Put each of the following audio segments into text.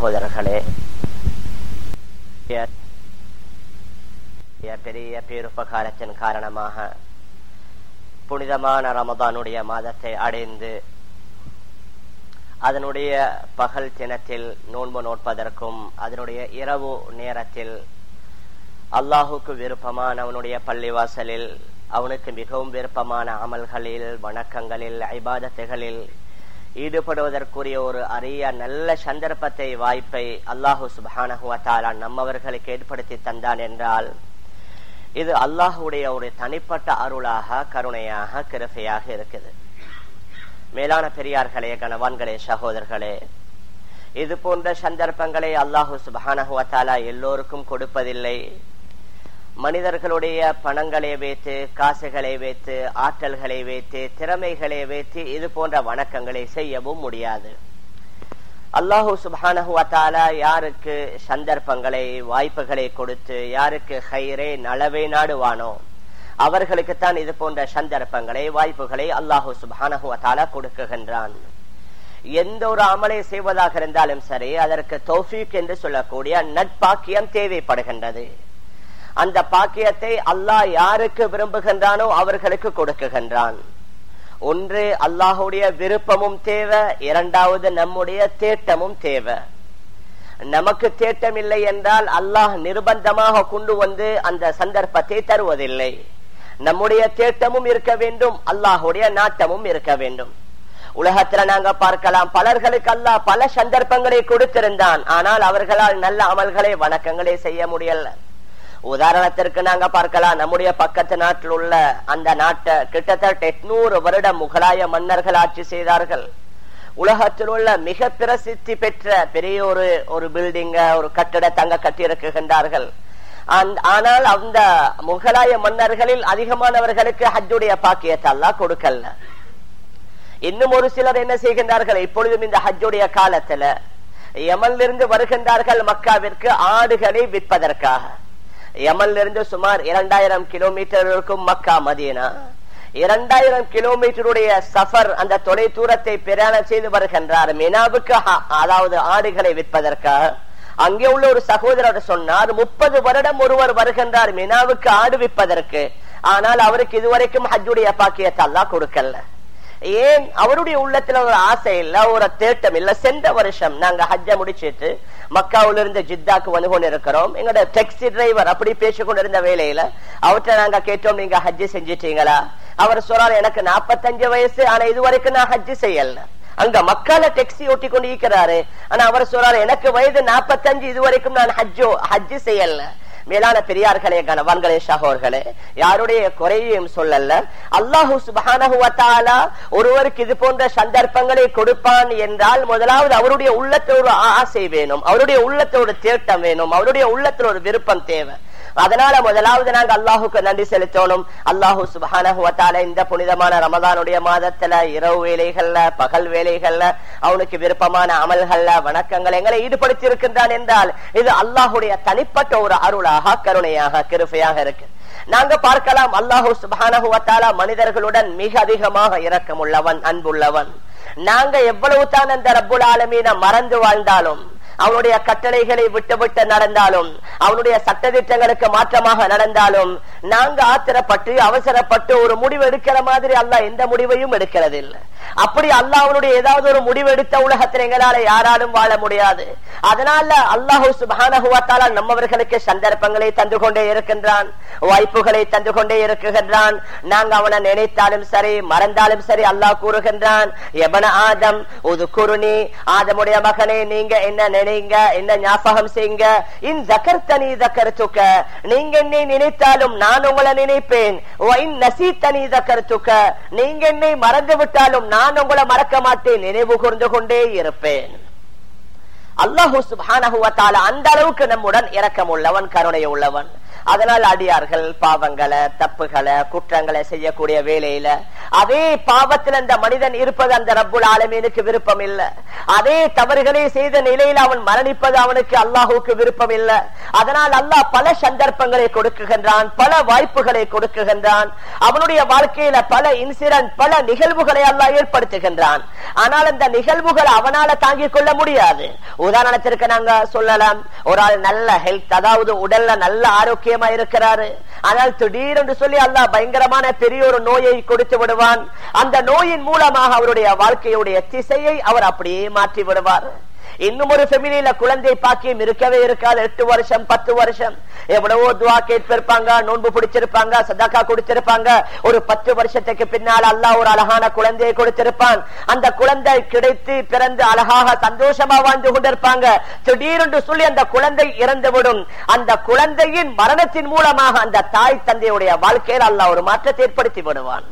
சகோதரர்களே, பெரிய பேருபகாரத்தின் காரணமாக புனிதமான ரமதானுடைய மாதத்தை அடைந்து அதனுடைய பகல் தினத்தில் நோன்பு நோட்பதற்கும் அதனுடைய இரவு நேரத்தில் அல்லாஹுக்கு விருப்பமான அவனுடைய பள்ளிவாசலில் அவனுக்கு மிகவும் விருப்பமான அமல்களில், வணக்கங்களில், இபாதத்துகளில் ஈடுபடுவதற்குரிய ஒரு அரிய நல்ல சந்தர்ப்பத்தை, வாய்ப்பை அல்லாஹு சுப்ஹானஹு வ தஆலா நம்மவர்களுக்கு ஏற்படுத்தி தந்தான் என்றால் இது அல்லாஹுடைய ஒரு தனிப்பட்ட அருளாக, கருணையாக, கிருபையாக இருக்குது. மேலான பெரியார்களே, கணவான்களே, சகோதரர்களே, இது போன்ற சந்தர்ப்பங்களை அல்லாஹு சுப்ஹானஹு வ தஆலா எல்லோருக்கும் கொடுப்பதில்லை. மனிதர்களுடைய பணங்களை வைத்து, காசுகளை வைத்து, ஆற்றல்களை வைத்து, திறமைகளை வைத்து இது போன்ற வணக்கங்களை செய்யவும் முடியாது. அல்லாஹு சுப்ஹானஹு வ தஆலா யாருக்கு சந்தர்ப்பங்களை, வாய்ப்புகளை கொடுத்து யாருக்கு ஹைரே, நலவை நாடுவானோ அவர்களுக்குத்தான் இது போன்ற சந்தர்ப்பங்களை, வாய்ப்புகளை அல்லாஹு சுப்ஹானஹு வ தஆலா கொடுக்குகின்றான். எந்த ஒரு அமலை செய்வதாக இருந்தாலும் சரி, அதற்கு தௌஃபீக் என்று சொல்லக்கூடிய நட்பாக்கியம் தேவைப்படுகின்றது. அந்த பாக்கியத்தை அல்லாஹ் யாருக்கு விரும்புகின்றானோ அவர்களுக்கு கொடுக்குகின்றான். ஒன்று அல்லாஹுடைய விருப்பமும் தேவை, இரண்டாவது நம்முடைய தேட்டமும் தேவை. நமக்கு தேட்டம் இல்லை என்றால் அல்லாஹ் நிர்பந்தமாக கொண்டு வந்து அந்த சந்தர்ப்பத்தை தருவதில்லை. நம்முடைய தேட்டமும் இருக்க வேண்டும், அல்லாஹுடைய நாட்டமும் இருக்க வேண்டும். உலகத்துல நாங்க பார்க்கலாம், பலர்களுக்கு அல்லாஹ் பல சந்தர்ப்பங்களை கொடுத்திருந்தான், ஆனால் அவர்களால் நல்ல அமல்களை, வணக்கங்களை செய்ய முடியல. உதாரணத்திற்கு நாங்க பார்க்கலாம், நம்முடைய பக்கத்து நாட்டில் உள்ள அந்த நாட்டை கிட்டத்தட்ட 800 வருடம் முகலாய மன்னர்கள் ஆட்சி செய்தார்கள். உலகத்தில் உள்ள மிக பிரசித்தி பெற்ற பெரிய ஒரு பில்டிங்க, ஒரு கட்டிடத்தை அங்க கட்டி இருக்குகின்றார்கள். ஆனால் அந்த முகலாய மன்னர்களில் அதிகமானவர்களுக்கு ஹஜ்ஜுடைய பாக்கியத்தை அல்லாஹ் கொடுக்கல. இன்னும் ஒரு சிலர் என்ன செய்கின்றார்கள், இப்பொழுதும் இந்த ஹஜ்ஜுடைய காலத்துல யமனிலிருந்து வருகின்றார்கள் மக்காவிற்கு ஆடுகளை விற்பதற்காக. யமனிலிருந்து சுமார் 2000 கிலோமீட்டர் இருக்கும் மக்கா மதீனா. 2000 கிலோமீட்டருடைய சஃபர், அந்த தொலை தூரத்தை பிரயாணம் செய்து வருகின்றார் மினாவுக்கு, அதாவது ஆடுகளை விற்பதற்காக. அங்கே உள்ள ஒரு சகோதரர் சொன்னார், 30 வருடம் ஒருவர் வருகின்றார் மினாவுக்கு ஆடு விற்பதற்கு, ஆனால் அவருக்கு இதுவரைக்கும் ஹஜ்ஜுடைய பாக்கியத்தை அல்லாஹ் கொடுக்கல. ஏன்? அவருடைய உள்ளத்துல ஒரு ஆசை இல்ல, ஒரு தேட்டம் இல்ல. சென்ற வருஷம் நாங்க ஹஜ்ஜ முடிச்சிட்டு மக்காவிலிருந்து ஜித்தாக்கு வந்து கொண்டு இருக்கிறோம். எங்களோட டாக்ஸி டிரைவர் அப்படி பேசிக்கொண்டிருந்த வேலையில அவற்றை நாங்க கேட்டோம், நீங்க ஹஜ்ஜி செஞ்சிட்டீங்களா? அவர் சொல்றாரு, எனக்கு 45 வயசு, ஆனா இதுவரைக்கும் நான் ஹஜ்ஜி செய்யல. அங்க மக்கால டாக்ஸி ஓட்டி கொண்டு இருக்கிறாரு, ஆனா அவர் சொல்றாரு, எனக்கு வயது 45, இதுவரைக்கும் நான் ஹஜ்ஜி செய்யல. மேலான பெரியார்களே, கணவான்களே, சகோதரர்களே, யாருடைய குறையையும் சொல்லல. அல்லாஹு சுப்ஹானஹு வ தஆலா ஒருவருக்கு இது போன்ற சந்தர்ப்பங்களை கொடுப்பான் என்றால் முதலாவது அவருடைய உள்ளத்தில் ஒரு ஆசை வேணும், அவருடைய உள்ளத்தில் ஒரு தேட்டம் வேணும், அவருடைய உள்ளத்தில் ஒரு விருப்பம் தேவை. அதனால முதலாவது நாங்க அல்லாஹுக்கு நன்றி செலுத்தணும். அல்லாஹு சுப்ஹானஹு வ தஆலா இந்த புனிதமான ரமதானுடைய மாதத்துல இரவு வேலைகள்ல, பகல் வேலைகள்ல அவனுக்கு விருப்பமான அமல்கள்ல, வணக்கங்கள் எங்களை ஈடுபடுத்தி இருக்கின்றான் என்றால் இது அல்லாஹுடைய தனிப்பட்ட ஒரு அருளாக, கருணையாக, கிருபையாக இருக்கு. நாங்க பார்க்கலாம், அல்லாஹு சுப்ஹானஹு வ தஆலா மனிதர்களுடன் மிக அதிகமாக இரக்கமுள்ளவன், அன்புள்ளவன். நாங்க எவ்வளவு தான் அந்த ரப்புல் ஆலமீன மறந்து வாழ்ந்தாலும், அவனுடைய கட்டளைகளை விட்டு நடந்தாலும், அவனுடைய சட்டதிட்டங்களுக்கு மாற்றமாக நடந்தாலும், நாங்க ஆத்திரப்பட்டு அவசரப்பட்டு ஒரு முடிவு எடுக்கிற மாதிரி அல்லாஹ் எந்த முடிவையும் எடுக்கிறது இல்லை. அப்படி அல்லாஹ் அவனுடைய ஏதாவது ஒரு முடிவு எடுத்த உலகத்தில் எங்களால யாராலும் வாழ முடியாது. அதனால அல்லாஹு சுப்ஹானஹு வ தஆலா நம்மவர்களுக்கு சந்தர்ப்பங்களை தந்து கொண்டே இருக்கின்றான், வாய்ப்புகளை தந்து கொண்டே இருக்குகின்றான். நாங்க அவனை நினைத்தாலும் சரி, மறந்தாலும் சரி, அல்லாஹ் கூறுகின்றான், எபன ஆதம் உதுகுருனி, ஆதமுடைய மகனே, நீங்க என்ன நினைங்க, என்ன ஞாபகம் செய்யுங்க. இன் ஜகர்தனி ஜகர்துக, நீங்க என்னை நினைத்தாலும் நான் உங்களை நினைப்பேன். இன் நசீதனி ஜகர்துக, நீங்க என்னை மறந்து விட்டாலும் நான் உங்களை மறக்க மாட்டேன், நினைவு கூர்ந்து கொண்டே இருப்பேன். அல்லாஹு சுப்ஹானஹு வ தஆலா அந்த அளவுக்கு நம்முடன் இரக்கம் உள்ளவன், கருணை உள்ளவன். அதனால் அடியார்கள் பாவங்களை, தப்புகளை, குற்றங்களை செய்யக்கூடிய வேளையில அதே பாவத்தில் அந்த மனிதன் இருப்பது அந்த ரப்புல் ஆலமீனுக்கு விருப்பம் இல்லை. அதே தவறுகளை செய்த நிலையில் அவன் மரணிப்பது அவனுக்கு அல்லாஹுக்கு விருப்பம் இல்லை. அதனால் அல்லாஹ் பல சந்தர்ப்பங்களை கொடுக்குகின்றான், பல வாய்ப்புகளை கொடுக்குகின்றான். அவனுடைய வாழ்க்கையில பல இன்சிடென்ட், பல நிகழ்வுகளை அல்லாஹ் ஏற்படுத்துகின்றான். ஆனால் அந்த நிகழ்வுகளை அவனால தாங்கிக் கொள்ள முடியாது. உதாரணத்திற்கு நாங்க சொல்லலாம், ஒரு ஆள் நல்ல ஹெல்த், அதாவது உடல்ல நல்ல ஆரோக்கியமா இருக்கிறாரு. ஆனால் திடீரென்று சொல்லி அல்லாஹ் பயங்கரமான பெரிய ஒரு நோயை கொடுத்து விடுவான். அந்த நோயின் மூலமாக அவருடைய வாழ்க்கையுடைய திசையை அவர் அப்படியே மாற்றி விடுவார். இன்னும் ஒரு ஃபேமிலியில குழந்தை பாக்கியம் இருக்கவே இருக்காது. 8 வருஷம் 10 வருஷம் எவ்வளவோ துவா கேட்பிருப்பாங்க, நோன்பு பிடிச்சிருப்பாங்க, சதக்கா கொடுத்திருப்பாங்க. ஒரு 10 வருஷத்துக்கு பின்னால் அல்லாஹ் ஒரு அழகான குழந்தையை கொடுத்திருப்பான். அந்த குழந்தை கிடைத்து பிறந்து அழகாக சந்தோஷமா வாழ்ந்து கொண்டிருப்பாங்க. திடீரென்று சொல்லி அந்த குழந்தை இறந்துவிடும். அந்த குழந்தையின் மரணத்தின் மூலமாக அந்த தாய் தந்தையுடைய வாழ்க்கையில் அல்லாஹ் ஒரு மாற்றத்தை ஏற்படுத்தி விடுவான்.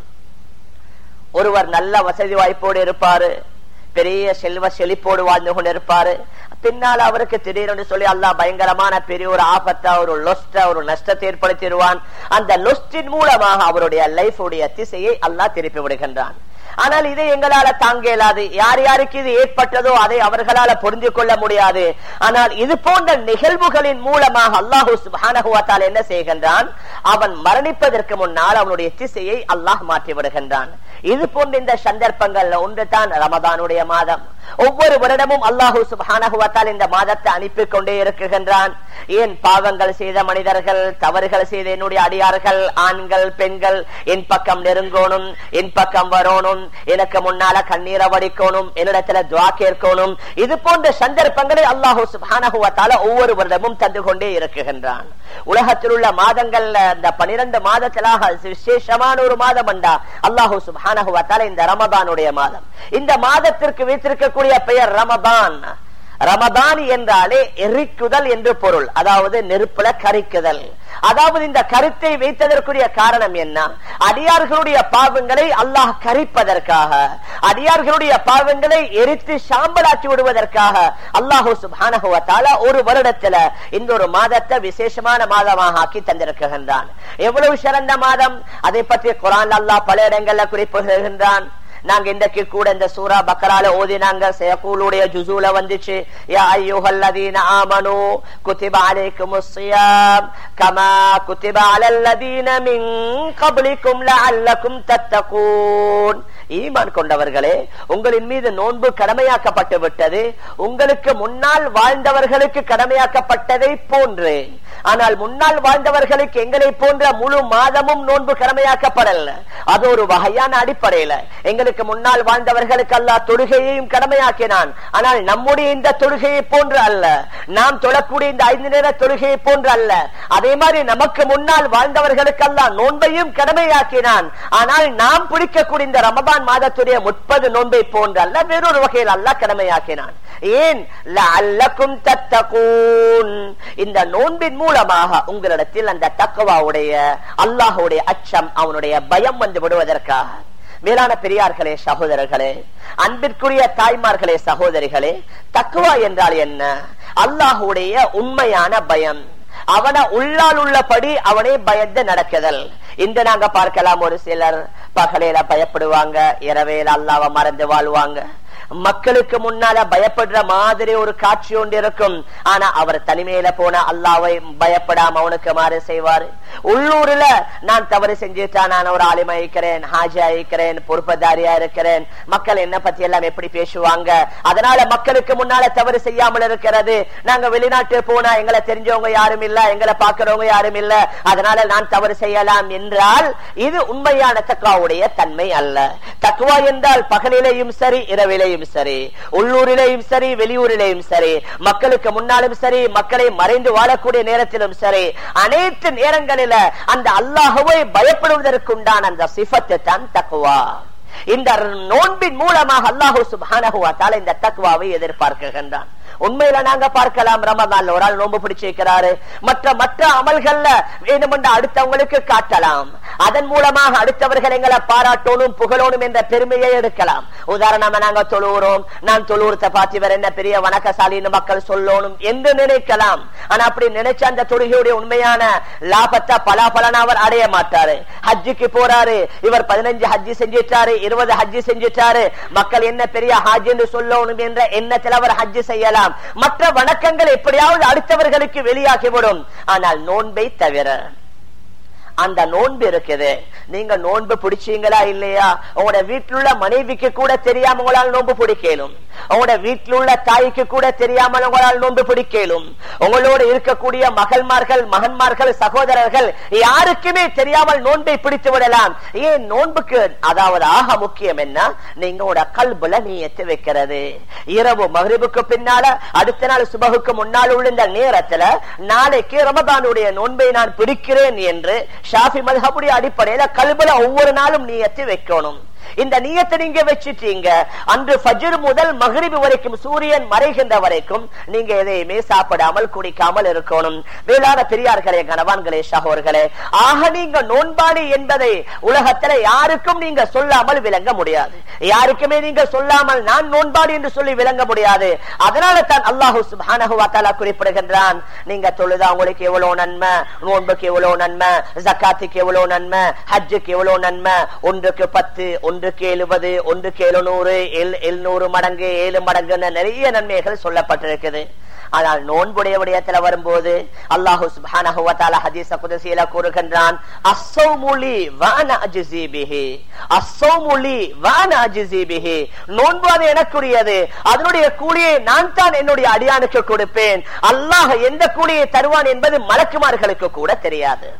ஒருவர் நல்ல வசதி வாய்ப்போடு இருப்பாரு, பெரிய செல்வ செழிப்போடு வாழ்ந்து கொண்டிருப்பாரு. பின்னால் அவருக்கு திடீரென்று சொல்லி அல்லாஹ் பயங்கரமான பெரிய ஒரு ஆபத்தை, ஒரு லொஸ்ட, ஒரு நஷ்டத்தை ஏற்படுத்திடுவான். அந்த லொஸ்டின் மூலமாக அவருடைய லைஃப் உடைய திசையை அல்லாஹ் திருப்பி விடுகின்றான். ஆனால் இதை எங்களால தாங்க இயலாது. யார் யாருக்கு இது ஏற்பட்டதோ அதை அவர்களால புரிந்து கொள்ள முடியாது. ஆனால் இது போன்ற நிகழ்வுகளின் மூலமாக அல்லாஹு சுப்ஹானஹு வ தஆலா என்ன செய்கின்றான், அவன் மரணிப்பதற்கு முன்னால் அவனுடைய திசையை அல்லாஹ் மாற்றி விடுகின்றான். இது போன்ற இந்த சந்தர்ப்பங்கள்ல ஒன்று தான் ரமதானுடைய மாதம். ஒவ்வொரு வருடமும் அல்லாஹு சுப்ஹானஹு வ தஆலா இந்த மாதத்தை அனுப்பி கொண்டே இருக்குகின்றான். ஏன் பாவங்கள் செய்த மனிதர்கள், தவறுகள் செய்த என்னுடைய அடியார்கள், ஆண்கள் பெண்கள் என் பக்கம் நெருங்கணும், என் பக்கம் வரணும், எனக்கு முன்னால கண்ணீரை வடிக்கணும், என்னிடத்துல துஆ கேட்கணும். இது போன்ற சந்தர்ப்பங்களை அல்லாஹு சுப்ஹானஹு வ தஆலா ஒவ்வொரு வருடமும் தந்து கொண்டே இருக்குகின்றான். உலகத்தில் உள்ள மாதங்கள்ல இந்த 12 மாதத்திலாக விசேஷமான ஒரு மாதம் என்றா அல்லாஹு சுப்ஹானஹு வ தஆலா இந்த ரமதானுடைய மாதம். இந்த மாதத்திற்கு வைத்திருக்கக்கூடிய பெயர் ரமதான். ரமதான் என்றாலே எரிக்குதல் என்று பொருள், அதாவது நெருப்புல கரிக்குதல். அதாவது இந்த கருத்தை வைத்ததற்குரிய காரணம் என்ன, அடியார்களுடைய பாவங்களை அல்லாஹ் கரிப்பதற்காக, அடியார்களுடைய பாவங்களை எரித்து சாம்பலாக்கி விடுவதற்காக அல்லாஹு சுப்ஹானஹு வ தஆலா ஒரு வருடத்துல இந்த ஒரு மாதத்தை விசேஷமான மாதமாக ஆக்கி தந்திருக்கின்றான். எவ்வளவு சிறந்த மாதம், அதை பற்றி குர்ஆன் அல்லாஹ் பல இடங்கள்ல குறிப்பிடுகின்றான். நாங்க இன்றைக்கு கூட இந்த சூரா பக்கரால ஓதினாங்க, சயகூலுடைய ஜுஸூல வந்துச்சு, யா அய்யுஹல்லதீன ஆமனூ குதிப அலைக்குமுஸ் ஸியாம் கமா குதிப அலல்லதீன மின் கப்லிக்கும் லஅல்லக்கும் தத்தகூன். ஈமான் கொண்டவர்களே, உங்களின் மீது நோன்பு கடமையாக்கப்பட்டு விட்டது, உங்களுக்கு முன்னால் வாழ்ந்தவர்களுக்கு கடமையாக்கப்பட்டதை போன்று. ஆனால் முன்னால் வாழ்ந்தவர்களுக்கு எங்களை போன்ற முழு மாதமும் நோன்பு கடமையாக்கப்படல. அது ஒரு வகையான அடிப்படையில எங்களுக்கு முன்னால் வாழ்ந்தவர்களுக்கு அல்லாஹ் தொழுகையையும் கடமையாக்கினான். ஆனால் நம்முடைய இந்த தொழுகையை போன்று அல்ல, நாம் தொழக்கூடிய இந்த 5 நேர தொழுகையை போன்று அல்ல. அதே மாதிரி நமக்கு முன்னால் வாழ்ந்தவர்களுக்கு அல்லாஹ் நோன்பையும் கடமையாக்கினான். ஆனால் நாம் பிடிக்கக்கூடிய இந்த ரமதான் மாதத்துடைய 30 நோன்பை போன்று அல்ல, வேறொரு வகையில் அல்லாஹ் கடமையாக்கினான். ஏன், லஅல்லக்கும் தத்தகூன். இந்த நோன்பின் மூலமாக உங்களிடத்தில் அந்த தக்வாவுடைய, அல்லாஹ்வுடைய அச்சம், அவனுடைய பயம் வந்து விடுவதற்காக. மேலான பெரியார்களே, சகோதரர்களே, அன்பிற்குரிய தாய்மார்களே, சகோதரிகளே, தக்வா என்றால் என்ன? அல்லாஹ்வுடைய உண்மையான பயம், அவனை உள்ளால் உள்ளபடி அவனை பயந்து நடக்குதல். இன்று நாங்க பார்க்கலாம், ஒரு சிலர் பகலையில பயப்படுவாங்க, இரவையில அல்லாஹ்வை மறந்து வாழ்வாங்க. மக்களுக்கு முன்னால பயப்படுற மாதிரி ஒரு காட்சி ஒன்று இருக்கும். ஆனா அவர் தனிமையில போன அல்லாஹ்வை பயப்படாம அவனுக்கு மாறு செய்வாரு. உள்ளூர்ல நான் தவறு செஞ்சுட்டா, நான் ஒரு ஆலிமா இருக்கிறேன், ஹாஜியா இருக்கிறேன், பொறுப்பதாரியா இருக்கிறேன், மக்கள் என்ன பத்தி எல்லாம் எப்படி பேசுவாங்க, அதனால மக்களுக்கு முன்னால தவறு செய்யாமல் இருக்கிறது. நாங்க வெளிநாட்டு போனா எங்களை தெரிஞ்சவங்க யாரும் இல்ல, எங்களை பாக்குறவங்க யாரும் இல்ல, அதனால நான் தவறு செய்யலாம் என்றால் இது உண்மையான தக்வாவுடைய தன்மை அல்ல. தக்வா என்றால் பகலிலேயும் சரி, இரவிலேயும் சரி, உள்ளூரிலேயும் சரி, வெளியூரிலேயும் சரி, மக்களுக்கு முன்னாலும் சரி, மக்களை மறைந்து வாழக்கூடிய நேரத்திலும் சரி, அனைத்து நேரங்களில அந்த அல்லாஹ்வை பயப்படுவதற்குண்டான அந்த சிஃபத்து தான் தக்வா. இந்த நோன்பின் மூலமாக அல்லாஹ் சுப்ஹானஹு வ தஆலா இந்த தக்வாவை எதிர்பார்க்கின்றான். உண்மையில நாங்க பார்க்கலாம், ரமதான்ல ஒரு ஆள் நோன்பு பிடிச்சிருக்கிறாரு, மற்ற அமல்கள்ல வேணுமென்று அடுத்தவங்களுக்கு காட்டலாம், அதன் மூலமாக அடுத்தவர்கள் எங்களை பாராட்டணும் புகழணும் என்ற பெருமையை எடுக்கலாம். உதாரணமா நாங்க தொழுகிறோம், நான் தொழுகிறத பார்த்து இவர் என்ன பெரிய வணக்கசாலின்னு மக்கள் சொல்லணும் என்று நினைக்கலாம். ஆனா அப்படி நினைச்ச அந்த தொழுகையுடைய உண்மையான லாபத்தை பலாபலன் அவர் அடைய மாட்டாரு. ஹஜ்ஜுக்கு போறாரு, இவர் 15 ஹஜ்ஜி செஞ்சிட்டாரு, 20 ஹஜ்ஜி செஞ்சிட்டாரு, மக்கள் என்ன பெரிய ஹஜ் என்று சொல்லணும் என்ற எண்ணத்தில் அவர் ஹஜ்ஜி செய்யலாம். மற்ற வணக்கங்கள் எப்படியாவது அடுத்தவர்களுக்கு வெளியாகிவிடும். ஆனால் நோன்பை தவிர அந்த நோன்பு இருக்குது, நீங்க நோன்பு பிடிச்சீங்களா இல்லையா, உங்களோட வீட்டில் உள்ள மனைவிக்கு கூட தெரியாம உங்களால் நோன்பு பிடிக்கலும், உங்களோட வீட்டில் உள்ள தாய்க்கு கூட தெரியாமல் உங்களால் நோன்பு பிடிக்கலும், உங்களோடு இருக்கக்கூடிய மகள்மார்கள் மகன்மார்கள் சகோதரர்கள் யாருக்குமே தெரியாமல் நோன்பை பிடித்து விடலாம். ஏன் நோன்புக்கு அதாவது ஆக முக்கியம் என்ன, நீங்களோட கல்புல நீயத்து வைக்கிறது. இரவு மக்ரிபுக்கு பின்னால அடுத்த நாள் சுபகுக்கு முன்னால் உள்ள இந்த நேரத்துல நாளைக்கு ரமதானுடைய நோன்பை நான் பிடிக்கிறேன் என்று ஷாஃபி மத்ஹபுடைய அடிப்படையில கல்புல ஒவ்வொரு நாளும் நியத்து வைக்கணும். இந்த நியத்தை நீங்க வச்சிட்டீங்க, அன்று ஃபஜ்ர் முதல் மக்ரிப் வரைக்கும் சூரியன் மறைகின்ற வரைக்கும் நீங்க எதையுமே சாப்பிடாமல் குடிக்காமல் இருக்கணும். வேளாண் பெரியார்களே கணவான்களே சகோதரர்களே, ஆக நீங்க நோன்பாளி என்பதை உலகத்துல யாருக்கும் நீங்க சொல்லாமல் விளங்க முடியாது. யாருக்குமே நீங்க சொல்லாமல் நான் நோன்பாளி என்று சொல்லி விளங்க முடியாது. அதனால தான் அல்லாஹ் சுப்ஹானஹு வ தஆலா குறிப்பிடுகின்றான், நீங்க தொழுதா உங்களுக்கு எவ்வளவு நன்மை, நோன்புக்கு எவ்வளவு நன்மை, ஜகாத்துக்கு எவ்வளவு நன்மை, ஹஜ்ஜுக்கு எவ்வளவு நன்மை, ஒன்றுக்கு 10 ஒன்றுக்கு 70 ஒன்றுக்கு 700 700 மடங்கு 7 மடங்கு நிறைய நன்மைகள் சொல்லப்பட்டிருக்குது. ஆனால் நோன்புடைய விடயத்தில் வரும்போது அல்லாஹ் சுப்ஹானஹு வ தஆலா ஹதீஸ் குத்ஸியில கூறுகின்றான், அஸ்ஸௌமு லி வ அனா அஜ்ஸி பிஹி, அஸ்ஸௌமு லி வ அனா அஜ்ஸி பிஹி, நோன்பு அது எனக்குரியது, அதனுடைய கூலியை நான் தான் என்னுடைய அடியானுக்கு கொடுப்பேன். அல்லாஹ் எந்த கூலியை தருவான் என்பது மலக்குமார்களுக்கு கூட தெரியாது.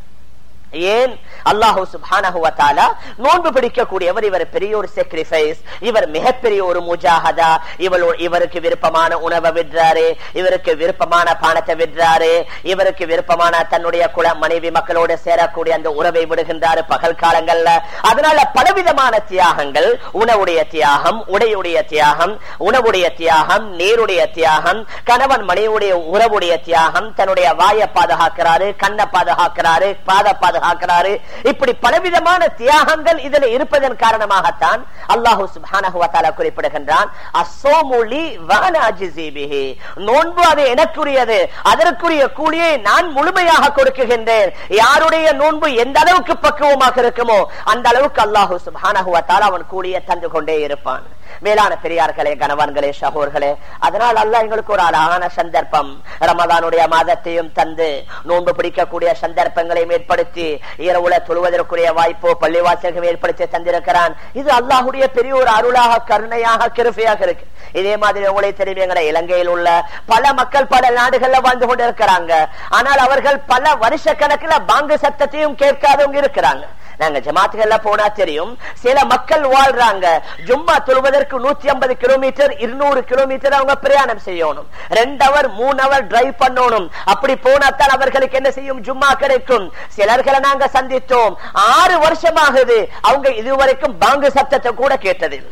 ஏன் அல்லாஹ் சுப்ஹானஹு வ தஆலா நோன்பு பிடிக்கக்கூடியவர், இவர் பெரிய ஒரு சாக்ரிஃபைஸ், இவர் மிகப்பெரிய ஒரு முஜாஹதா, இவருக்கு விருப்பமான உணவை விடுறாரு, இவருக்கு விருப்பமான பானத்தை விடுறாரு, இவருக்கு விருப்பமான தன்னுடைய குல மனைவி மக்களோடு சேரக்கூடிய அந்த உறவை விடுகின்றாரு பகல் காலங்கள்ல. அதனால பலவிதமான தியாகங்கள், உணவுடைய தியாகம், உடையுடைய தியாகம், உணவுடைய தியாகம், நீருடைய தியாகம், கணவன் மனைவியுடைய உறவுடைய தியாகம், தன்னுடைய வாயை பாதுகாக்கிறாரு, கண்ணை பாதுகாக்கிறாரு, பாதுகாக்கிறாரு. இப்படி பலவிதமான தியாகங்கள் இதில் இருப்பதன் காரணமாகத்தான் அல்லாஹ் சுப்ஹானஹு வ தஆலா குறிப்பிடுகின்றான், அஸ்ஸௌமு லி வ அனா அஜ்ஸி பிஹி, நோன்பு அது எனக்குரியது, அதற்குரிய கூலியை நான் முழுமையாக கொடுக்குகின்றேன். யாருடைய நோன்பு எந்த அளவுக்கு பக்குவமாக இருக்குமோ அந்த அளவுக்கு அல்லாஹ் சுப்ஹானஹு வ தஆலா அவன் கூலியை தந்து கொண்டே இருப்பான். மேலான பெரியார்களே கணவான்களே சகோதரர்களே, அதனால் அல்லாஹ் எங்களுக்கு ஒரு அழகான சந்தர்ப்பம், ரமதானுடைய மாதத்தையும் தந்து நோன்பு பிடிக்கக்கூடிய சந்தர்ப்பங்களையும் ஏற்படுத்தி இரவுல தொழுவதற்குரிய வாய்ப்போ பள்ளிவாசல்கள் ஏற்படுத்தி தந்திருக்கிறான். இது அல்லாஹுடைய பெரிய ஒரு அருளாக கருணையாக கிருபையாக இருக்கு. இதே மாதிரி உங்களை தெரியும், எங்களை இலங்கையில் உள்ள பல மக்கள் பல நாடுகள்ல வாழ்ந்து கொண்டிருக்கிறாங்க. ஆனால் அவர்கள் பல வருஷ கணக்கில் பாங்கு சத்தத்தையும் கேட்காதவங்க இருக்கிறாங்க. நாங்க ஜமாத்துகள்ல போனா தெரியும், சில மக்கள் வாழ்றாங்க, ஜும்மா தொழுவதற்கு 150 கிலோமீட்டர் 200 கிலோமீட்டர் அவங்க பிரயாணம் செய்யணும், 2 hour 3 hour டிரைவ் பண்ணணும். அப்படி போனாத்தான் அவர்களுக்கு என்ன செய்யும், ஜும்மா கிடைக்கும். சிலர்களை நாங்க சந்தித்தோம், 6 வருஷமாகுது அவங்க இதுவரைக்கும் பாங்கு சத்தத்தை கூட கேட்டதில்லை.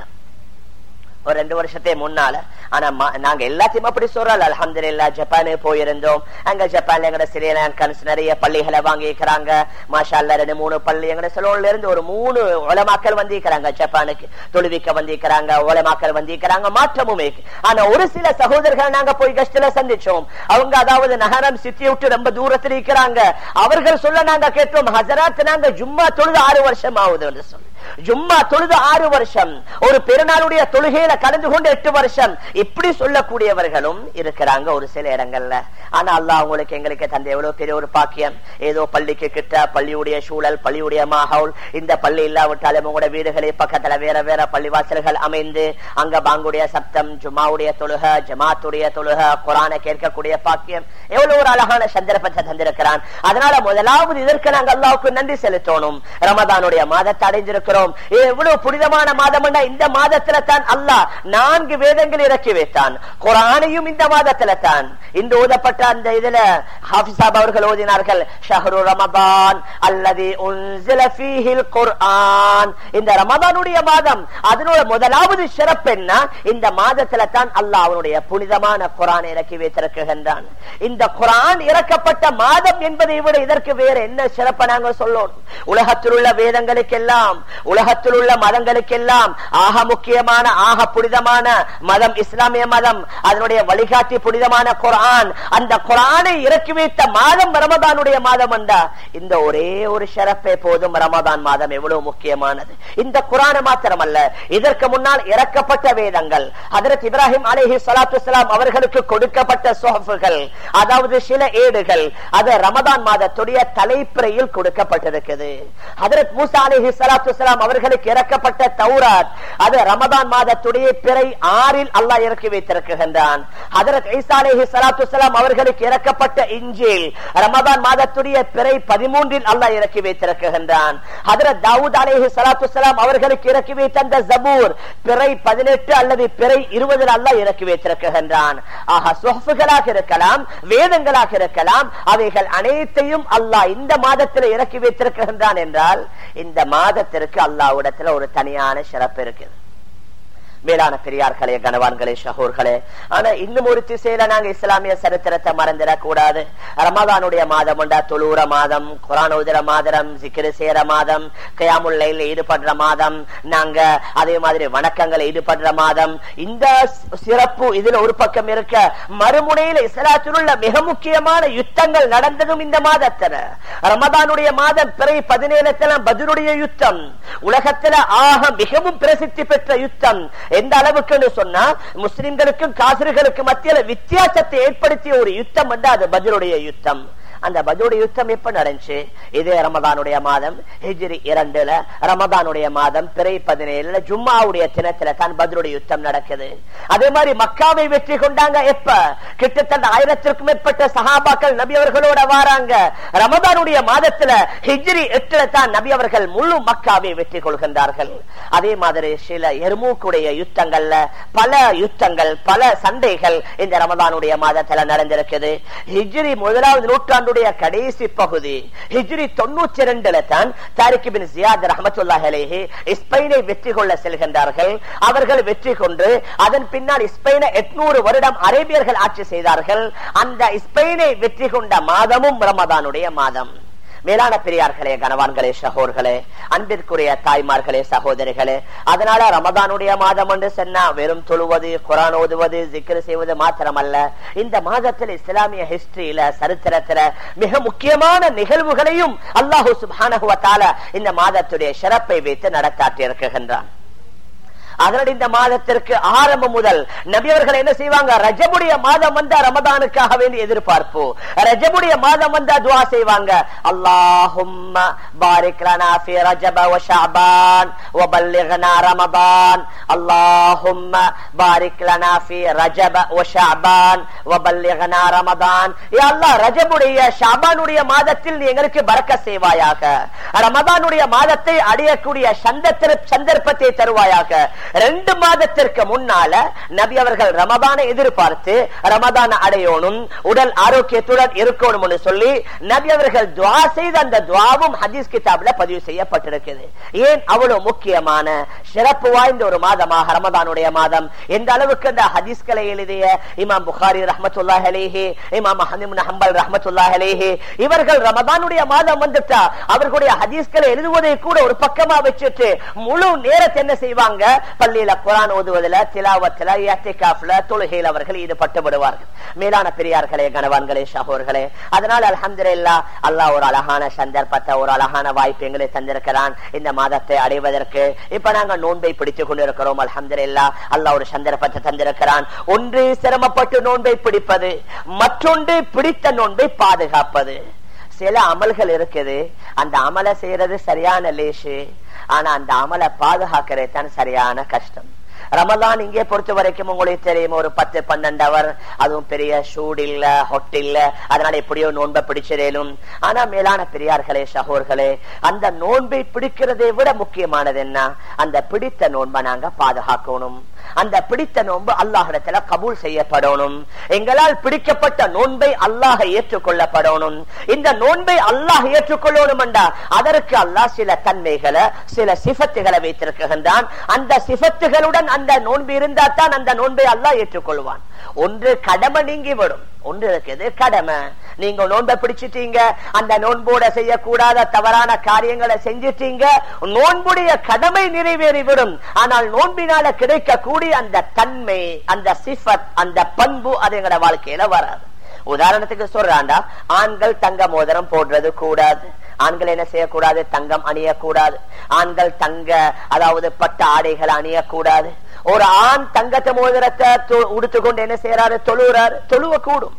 ஒரு 2 வருஷத்தை முன்னால. ஆனா நாங்க எல்லாத்தையும் அப்படி சொல்றோம். அல்ஹம்துலில்லாஹ் ஜப்பானு போயிருந்தோம். அங்க ஜப்பான்ல எங்கட ஸ்ரீலங்கன்ஸ் நிறைய பள்ளிகளை வாங்கிக்கிறாங்க. மாஷா அல்லாஹ் 2-3 பள்ளி எங்கட சலோன்ல இருந்து ஒரு 3 உலமாக்கள் வந்திருக்கிறாங்க, ஜப்பானுக்கு தொழுவிக்க வந்திருக்கிறாங்க, உலமாக்கள் வந்திருக்கிறாங்க, மாற்றமுமே. ஆனா ஒரு சில சகோதரர்கள் நாங்க போய் கஷ்டத்துல சந்திச்சோம். அவங்க அதாவது நகரம் சிட்டி விட்டு ரொம்ப தூரத்தில் இருக்கிறாங்க. அவர்கள் சொல்ல நாங்க கேட்டோம், ஹசரத் நாங்க ஜும்மா தொழுது 6 வருஷம் ஆகுது சொல்லி. ஜும்மா தொழுது 6 வருஷம், ஒரு பெருநாளுடைய தொழுகையில கலந்து கொண்டு 8 வருஷம், இப்படி சொல்லக்கூடியவர்களும் இருக்கிறாங்க ஒரு சில இடங்கள்ல. ஆனா அல்லாஹ் உங்களுக்கு எங்களுக்கு தந்த எவ்வளவு பெரிய ஒரு பாக்கியம். ஏதோ பள்ளிக்கு கிட்ட பள்ளியுடைய சூழல், பள்ளியுடைய மாஹவுல், இந்த பள்ளி இல்லாவிட்டாலும் உங்களோட வீடுகளே பக்கத்துல வேற வேற பள்ளிவாசல்கள் அமைந்து அங்க பாங்குடைய சப்தம், ஜும்மாவுடைய தொழுக, ஜமாத்துடைய தொழுக, குர்ஆனை கேட்கக்கூடிய பாக்கியம், எவ்வளவு ஒரு அழகான சந்தர்ப்பத்தை தந்திருக்கிறான். அதனால முதலாவது இதற்கு நாங்கள் அல்லாஹ்வுக்கு நன்றி செலுத்தணும். ரமதானுடைய மாதத்தை அடைந்திருக்கிறோம். சொல்றோம். எவ்வளவு புனிதமான மாதம், இந்த மாதத்துல தான் அல்லாஹ் 4 வேதங்கள் இறக்கி வைத்தான். குர்ஆனையும் இந்த மாதத்துல தான். இந்த ஓதப்பட்ட அந்த இதுல ஹாஃபிஸ் சாப் அவர்கள் ஓதினார்கள், ஷஹ்ரு ரமதான் அல்லதி உன்ஸில ஃபீஹில் குர்ஆன். இந்த ரமதானுடைய மாதம், அதனோட முதலாவது சிறப்பு என்ன? இந்த மாதத்துல தான் அல்லாஹ் அவனுடைய புனிதமான குர்ஆனை இறக்கி வைத்திருக்கின்றான். இந்த குர்ஆன் இறக்கப்பட்ட மாதம் என்பதை விட இதற்கு வேற என்ன சிறப்பை நாங்க சொல்லணும்? உலகத்தில் உள்ள வேதங்களுக்கெல்லாம், உலகத்தில் உள்ள மதங்களுக்கெல்லாம் ஆக முக்கியமான, ஆக புனிதமான மதம் இஸ்லாமிய மதம். அதனுடைய வழிகாட்டி புனிதமான குர்ஆன். அந்த குர்ஆனை இறக்கி வைத்த மாதம் ரமதானுடைய மாதம் என்றா இந்த ஒரே ஒரு சிறப்பே போதும். ரமதான் மாதம் எவ்வளவு முக்கியமானது. இந்த குர்ஆன் மாத்திரமல்ல, இதற்கு முன்னால் இறக்கப்பட்ட வேதங்கள், ஹஜ்ரத் இப்ராஹிம் அலைஹிஸ்ஸலாத்து வஸ்ஸலாம் அவர்களுக்கு கொடுக்கப்பட்ட சுஹஃப்கள், அதாவது சில ஏடுகள், அது ரமதான் மாதத்துடைய தலைப்பிறையில் கொடுக்கப்பட்டிருக்கிறது. ஹஜ்ரத் மூசா அலைஹிஸ்ஸலாத்து வஸ்ஸலாம் அவர்களுக்கு இறக்கப்பட்ட தௌராத், அது ரமதான் மாதத்துடைய பிறை 6 அல்லாஹ் இறக்கி வைத்திருக்கின்றான். ஹஜ்ரத் ஈசா அலைஹிஸ்ஸலாத்து வஸ்ஸலாம் அவர்களுக்கு இறக்கப்பட்ட இன்ஜீல் ரமதான் மாதத்துடைய பிறை 13 அல்லாஹ் இறக்கி வைத்திருக்கின்றான். ஹஜ்ரத் தாவூத் அலைஹிஸ்ஸலாத்து வஸ்ஸலாம் அவர்களுக்கு இறக்கி வைத்த அந்த ஜபூர் பிறை 18 அல்லது பிறை 20 அல்லாஹ் இறக்கி வைத்திருக்கின்றான். ஆக சுஹஃப்களாக இருக்கலாம், வேதங்களாக இருக்கலாம், அவைகள் அனைத்தையும் அல்லாஹ் இந்த மாதத்தில் இறக்கி வைத்திருக்கின்றான் என்றால் இந்த மாதத்திற்கு அல்லாஹ்விடத்தில் ஒரு தனியான சிறப்பு இருக்குது. மேலான பெரியார்களே, கணவான்களே, ஷஹூர்களே, ஆனா இன்னும் ஒரு திசையில நாங்க இஸ்லாமிய சரித்திரத்தை மறந்துடக்கூடாது. ரமதானுடைய மாதம் உண்டா தொழுற மாதம், குர்ஆன் ஓதுற மாதம், ஜிக்ர் செய்யற மாதம், கியாமுல் லைல்ல ஈடுபடுற மாதம், நாங்க அதே மாதிரி வணக்கங்களை ஈடுபடுற மாதம். இந்த சிறப்பு இதுல ஒரு பக்கம் இருக்க, மறுமுனையில இஸ்லாத்தில் உள்ள மிக முக்கியமான யுத்தங்கள் நடந்ததும் இந்த மாதத்துல. ரமதானுடைய மாதம் பிறை 17 பத்ருடைய யுத்தம், உலகத்துல ஆக மிகவும் பிரசித்தி பெற்ற யுத்தம். எந்த அளவுக்கு சொன்னா, முஸ்லிம்களுக்கும் காஃபிர்களுக்கும் மத்தியில வித்தியாசத்தை ஏற்படுத்திய ஒரு யுத்தம் வந்து அது பத்ருடைய யுத்தம். அந்த பத்ருடைய யுத்தம் எப்ப நடந்துச்சு? இதே ரமதானுடைய மாதம் ஹிஜ்ரி 2 ரமதானுடைய மாதம் பிறை 17 ஜும்மாவுடைய தினத்துல தான் பத்ருடைய யுத்தம் நடக்குது. அதே மாதிரி மக்காவை வெற்றி கொண்டாங்க. எப்ப? கிட்டத்தட்ட 1000க்கும் மேற்பட்ட சஹாபாக்கள் நபி அவர்களோட வாராங்க. ரமதானுடைய மாதத்துல ஹிஜ்ரி 8 தான் நபி அவர்கள் முழு மக்காவை வெற்றி கொள்கின்றார்கள். அதே மாதிரி சில எர்மூக்குடைய யுத்தங்கள்ல பல யுத்தங்கள், பல சண்டைகள் இந்த ரமதானுடைய மாதத்துல நடந்திருக்குது. ஹிஜ்ரி 1வது நூற்றாண்டு கடைசி பகுதி ஹிஜ்ரி 92 தான் தாரிக் இப்னு ஜியாத் ரஹ்மத்துல்லாஹி அலைஹி ஸ்பெயினை வெற்றி கொள்ள செல்கின்றார்கள். அவர்கள் வெற்றி கொண்டு அதன் பின்னால் ஸ்பெயினை 800 வருடம் அரேபியர்கள் ஆட்சி செய்தார்கள். அந்த ஸ்பெயினை வெற்றி கொண்ட மாதமும் ரமதானுடைய மாதம். மேலான பெரியார்களே, கணவான்களே, ஷஹோர்களே, அன்பிற்குரிய தாய்மார்களே, சகோதரிகளே, அதனால ரமதானுடைய மாதம் என்று சொன்னா வெறும் தொழுவது, குர்ஆன் ஓதுவது, ஜிக்ர் செய்வது மாத்திரமல்ல. இந்த மாதத்தில் இஸ்லாமிய ஹிஸ்டரியில, சரித்திரத்துல மிக முக்கியமான நிகழ்வுகளையும் அல்லாஹு சுப்ஹானஹு வ தஆலா இந்த மாதத்துடைய சிறப்பை வைத்து நடத்தாட்டி இருக்கின்றான். அதனால் இந்த மாதத்திற்கு ஆரம்பம் முதல் நபி அவர்கள் என்ன செய்வாங்க? ரஜபுடைய மாதம் வந்தா ரமதானுக்காக வேண்டி எதிர்பார்ப்பு. ரஜபுடைய மாதம் வந்தா துஆ செய்வாங்க. அல்லாஹும்ம பாரிக் லனா ஃபீ ரஜப வ ஷஅபான் வ பல்லிக்னா ரமதான். அல்லாஹும்ம பாரிக் லனா ஃபீ ரஜப வ ஷஅபான் வ பல்லிக்னா ரமதான். யா அல்லாஹ், ரஜபுடைய ஷஅபானுடைய மாதத்தில் நீ எங்களுக்கு பரக்கத் செய்வாயாக. ரமதானுடைய மாதத்தை அடையக்கூடிய சந்தர்ப்பத்தை தருவாயாக. 2 மாதத்திற்கு முன்னால நபி அவர்கள் ரமதானை எதிர்பார்த்து ரமதான அடையணும், உடல் ஆரோக்கியத்துடன் இருக்கணும் சொல்லி நபி அவர்கள் துஆ செய்த அந்த துஆவும் ஹதீஸ் கிதாப்ல பதிவு செய்யப்பட்டிருக்கிறது. ஏன் அவ்வளவு முக்கியமான சிறப்பு வாய்ந்த ஒரு மாதமாக ரமதானுடைய மாதம் எந்த அளவுக்கு அந்த ஹதீஸ்களை எழுதிய இமாம் புகாரி ரஹ்மத்துல்லாஹி அலைஹி, இமாம் அஹ்மத் இப்னு ஹம்பல் ரஹ்மத்துல்லாஹி அலைஹி, இவர்கள் ரமதானுடைய மாதம் வந்துட்டா அவர்களுடைய ஹதீஸ்களை எழுதுவதை கூட ஒரு பக்கமா வச்சுட்டு முழு நேரத்தை என்ன செய்வாங்க? பள்ளியில குர்ஆன் ஓதுவதில், திலாவத்தில், இஅ்திகாஃப்ல, தொழுகையில் அவர்கள் ஈடுபட்டு விடுவார்கள். மேலான பெரியார்களே, கணவான்களே, ஷஹோர்களே, அதனால அல்ஹம்துலில்லாஹ் அல்லாஹ் ஒரு அழகான சந்தர்ப்பத்தை, ஒரு அழகான வாய்ப்பு எங்களை தந்திருக்கிறான் இந்த மாதத்தை அடைவதற்கு. இப்ப நாங்க நோன்பை பிடித்துக் கொண்டிருக்கிறோம். அல்ஹம்துலில்லாஹ் அல்லாஹ் ஒரு சந்தர்ப்பத்தை தந்திருக்கிறான். ஒன்று சிரமப்பட்டு நோன்பை பிடிப்பது, மற்றொன்று பிடித்த நோன்பை பாதுகாப்பது. சில அமல்கள் இருக்குது, அந்த அமலை செய்யறது சரியான லேசு, ஆனா அந்த அமலை பாதுகாக்கிறது தான் சரியான கஷ்டம். ரமலான் இங்கே பொறுத்த வரைக்கும் உங்களுக்கு தெரியும் ஒரு 10-12 அவர், அதுவும் பெரிய சூடு இல்ல, ஹொட் இல்ல, அதனால எப்படியோ நோன்பை பிடிச்சிடலும். ஆனா மேலான பெரியார்களே, சகோர்களே, அந்த நோன்பை பிடிக்கிறதை விட முக்கியமானது என்ன? அந்த பிடித்த நோன்பை நாங்க பாதுகாக்கணும். அந்த பிடித்த நோன்பு அல்லாஹ்விடத்துல கபூல் செய்யப்படணும். எங்களால் பிடிக்கப்பட்ட நோன்பை அல்லாஹ் ஏற்றுக்கொள்ளப்படணும். இந்த நோன்பை அல்லாஹ் ஏற்றுக்கொள்ளணும் என்றா அதற்கு அல்லாஹ் சில தன்மைகளை, சில சிஃபத்துகளை வைத்திருக்கின்றான். அந்த சிஃபத்துகளுடன் அந்த நோன்பு இருந்தா தான் அந்த நோன்பை அல்லாஹ் ஏற்றுக்கொள்வான். ஒன்று கடமை நீங்கி விடும், ஒன்று இருக்குது கடமை. நீங்க நோன்பை பிடிச்சிட்டீங்க, அந்த நோன்போட செய்யக்கூடாத தவறான காரியங்களை செஞ்சிட்டீங்க, நோன்புடைய கடமை நிறைவேறிவிடும். ஆனால் நோன்பினால கிடைக்கக்கூடிய அந்த தன்மை, அந்த சிஃபத், அந்த பண்பு அது எங்களோட வாழ்க்கையில வராது. உதாரணத்துக்கு சொல்றாண்டா, ஆண்கள் தங்க மோதிரம் போடுறது கூடாது. ஆண்கள் என்ன செய்யக்கூடாது? தங்கம் அணியக்கூடாது. ஆண்கள் தங்க, அதாவது பட்ட ஆடைகள் அணியக்கூடாது. ஒரு ஆண் தங்கத்தை மோதிரத்தை உடுத்துக்கொண்டு என்ன செய்யறாரு? தொழுகிறாரு. தொழுவ கூடும்.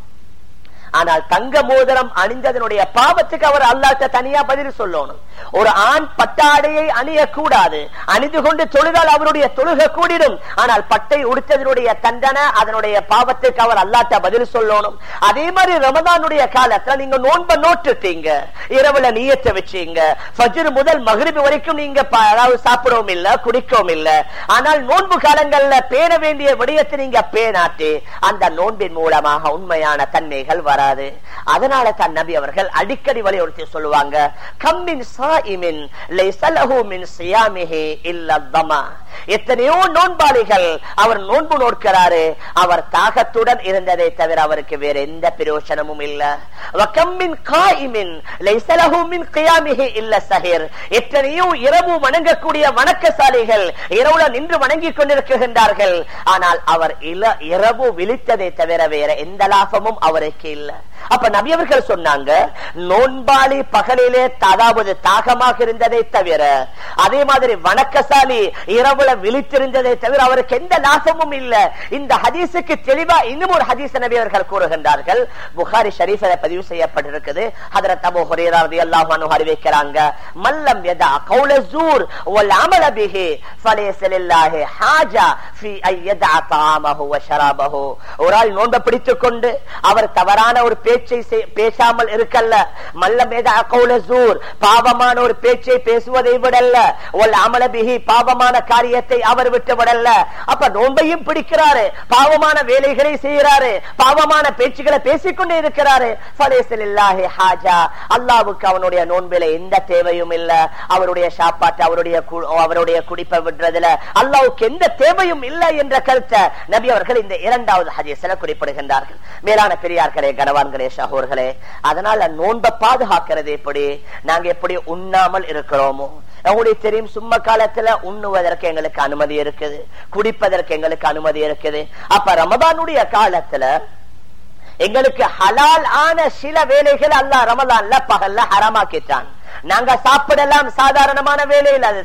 ஆனால் தங்க மோதிரம் அணிந்ததனுடைய பாவத்துக்கு அவர் அல்லாஹ்ட்ட தனியா பதில் சொல்லணும். ஒரு ஆண் பட்டாடையை அணியக்கூடாது. அணிந்து கொண்டு தொழுதால் அவருடைய தொழுகை கூடிடும். ஆனால் பட்டை உடுத்ததனுடைய தண்டனை, அதனுடைய பாவத்துக்கு அவர் அல்லாஹ்ட்ட பதில் சொல்லணும். அதே மாதிரி ரமதானுடைய காலத்துல நீங்க நோன்பை நோட்டுட்டீங்க, இரவுல நியத்தை வச்சீங்க, ஃபஜ்ர் முதல் மக்ரிப் வரைக்கும் நீங்க அதாவது சாப்பிடவும் இல்ல, குடிக்கவும் இல்ல. ஆனால் நோன்பு காலங்கள்ல பேண வேண்டிய விடயத்தை நீங்க பேணாட்டி அந்த நோன்பின் மூலமாக உண்மையான தன்மைகள் வராது. அதனால தான் நபி அவர்கள் அடிக்கடி வலியுறுத்தி சொல்லுவாங்க, கம்மின் சாயிமின் லைஸ லஹு மின் சியாமிஹி இல்லா தமா. எத்தனையோ நோன்பாளிகள் அவர் நோன்பு நோக்கிறாரு, அவர் தாகத்துடன் இருந்ததை தவிர அவருக்கு வேற எந்த பிரயோஜனமும் இல்ல. வகம்மின் காயிமின் லைஸ லஹு மின் கியாமிஹி இல்லா ஸஹீர். எத்தனையோ இரவு வணங்கக்கூடிய வணக்கசாலிகள் இரவுல நின்று வணங்கி கொண்டிருக்கின்றார்கள், ஆனால் அவர் இரவு விழித்ததை தவிர வேற எந்த லாபமும் அவருக்கு இல்ல. அப்ப நபி அவர்கள் சொன்னாங்க, நோன்பாளி பகலிலே அதாவது தாகமாக இருந்ததை தவிர, அதே மாதிரி வணக்கசாலி இரவுல விழித்திருந்ததை தவிர அவருக்கு எந்த லாபமும் இல்ல. இந்த ஹதீஸுக்கு தெளிவா இன்னும் ஒரு ஹதீஸ் நபி அவர்கள் கூறுகின்றார்கள். புகாரி ஷரீஃபில பதிவு செய்யப்பட்டிருக்குது. ஹஜ்ரத் அபூ ஹுரைரா ரலியல்லாஹு அன்ஹு அறிவிக்கிறாங்க, மல்லம் யதா கௌல ஸூர் வல் அமல் பிஹி ஃபலைஸ லில்லாஹி ஹாஜா ஃபீ அய்யதா தஆமஹு வ ஷராபஹு. ஒரு ஆள் நோன்பை பிடித்துக் கொண்டு அவர் தவறான ஒரு பேச்சை பேசாமல் இருக்கல்ல, மல்லம் யதா கௌல ஸூர் பாவமான ஒரு பேச்சை பேசுவதை விடல்ல, வல் அமல் பிஹி பாவமான காரியத்தை அவர் விட்டு விடல்ல. அப்ப நோன்பையும் பிடிக்கிறாரு, பாவமான வேலைகளை செய்யறாரு, பாவமான பேச்சுக்களை பேசிக்கொண்டே இருக்கிறாரு. ஃபலைஸ லில்லாஹி ஹாஜா, அல்லாஹ்வுக்கு அவனுடைய நோன்பில எந்த தேவையும் இல்ல. அவருடைய சாப்பாட்டு, அவருடைய குடிப்பை விடுறதுல அல்லாஹ்வுக்கு எந்த தேவையும் இல்லை என்ற கருத்தை நபி அவர்கள் இந்த இரண்டாவது ஹதீஸ்ல குறிப்பிடுகின்றார்கள். மேலான பெரியார்களே, கனவான்களே, சகோர்களே, அதனால நோன்பை பாதுகாக்கிறது எப்படி? நாங்க எப்படி உண்ணாமல் இருக்கிறோமோ, உங்களுக்கு தெரியும், சும்மா காலத்துல உண்ணுவதற்கு எங்களுக்கு அனுமதி இருக்குது, குடிப்பதற்கு எங்களுக்கு அனுமதி இருக்குது. அப்ப ரமதானுடைய காலத்துல எங்களுக்கு ஹலால் ஆன சில வேலைகள் அல்லாஹ் ரமதான்ல பகல்ல ஹராமாக்கிட்டான். நாங்க சாப்பிடலாம் சாதாரணமான வேலையில், அது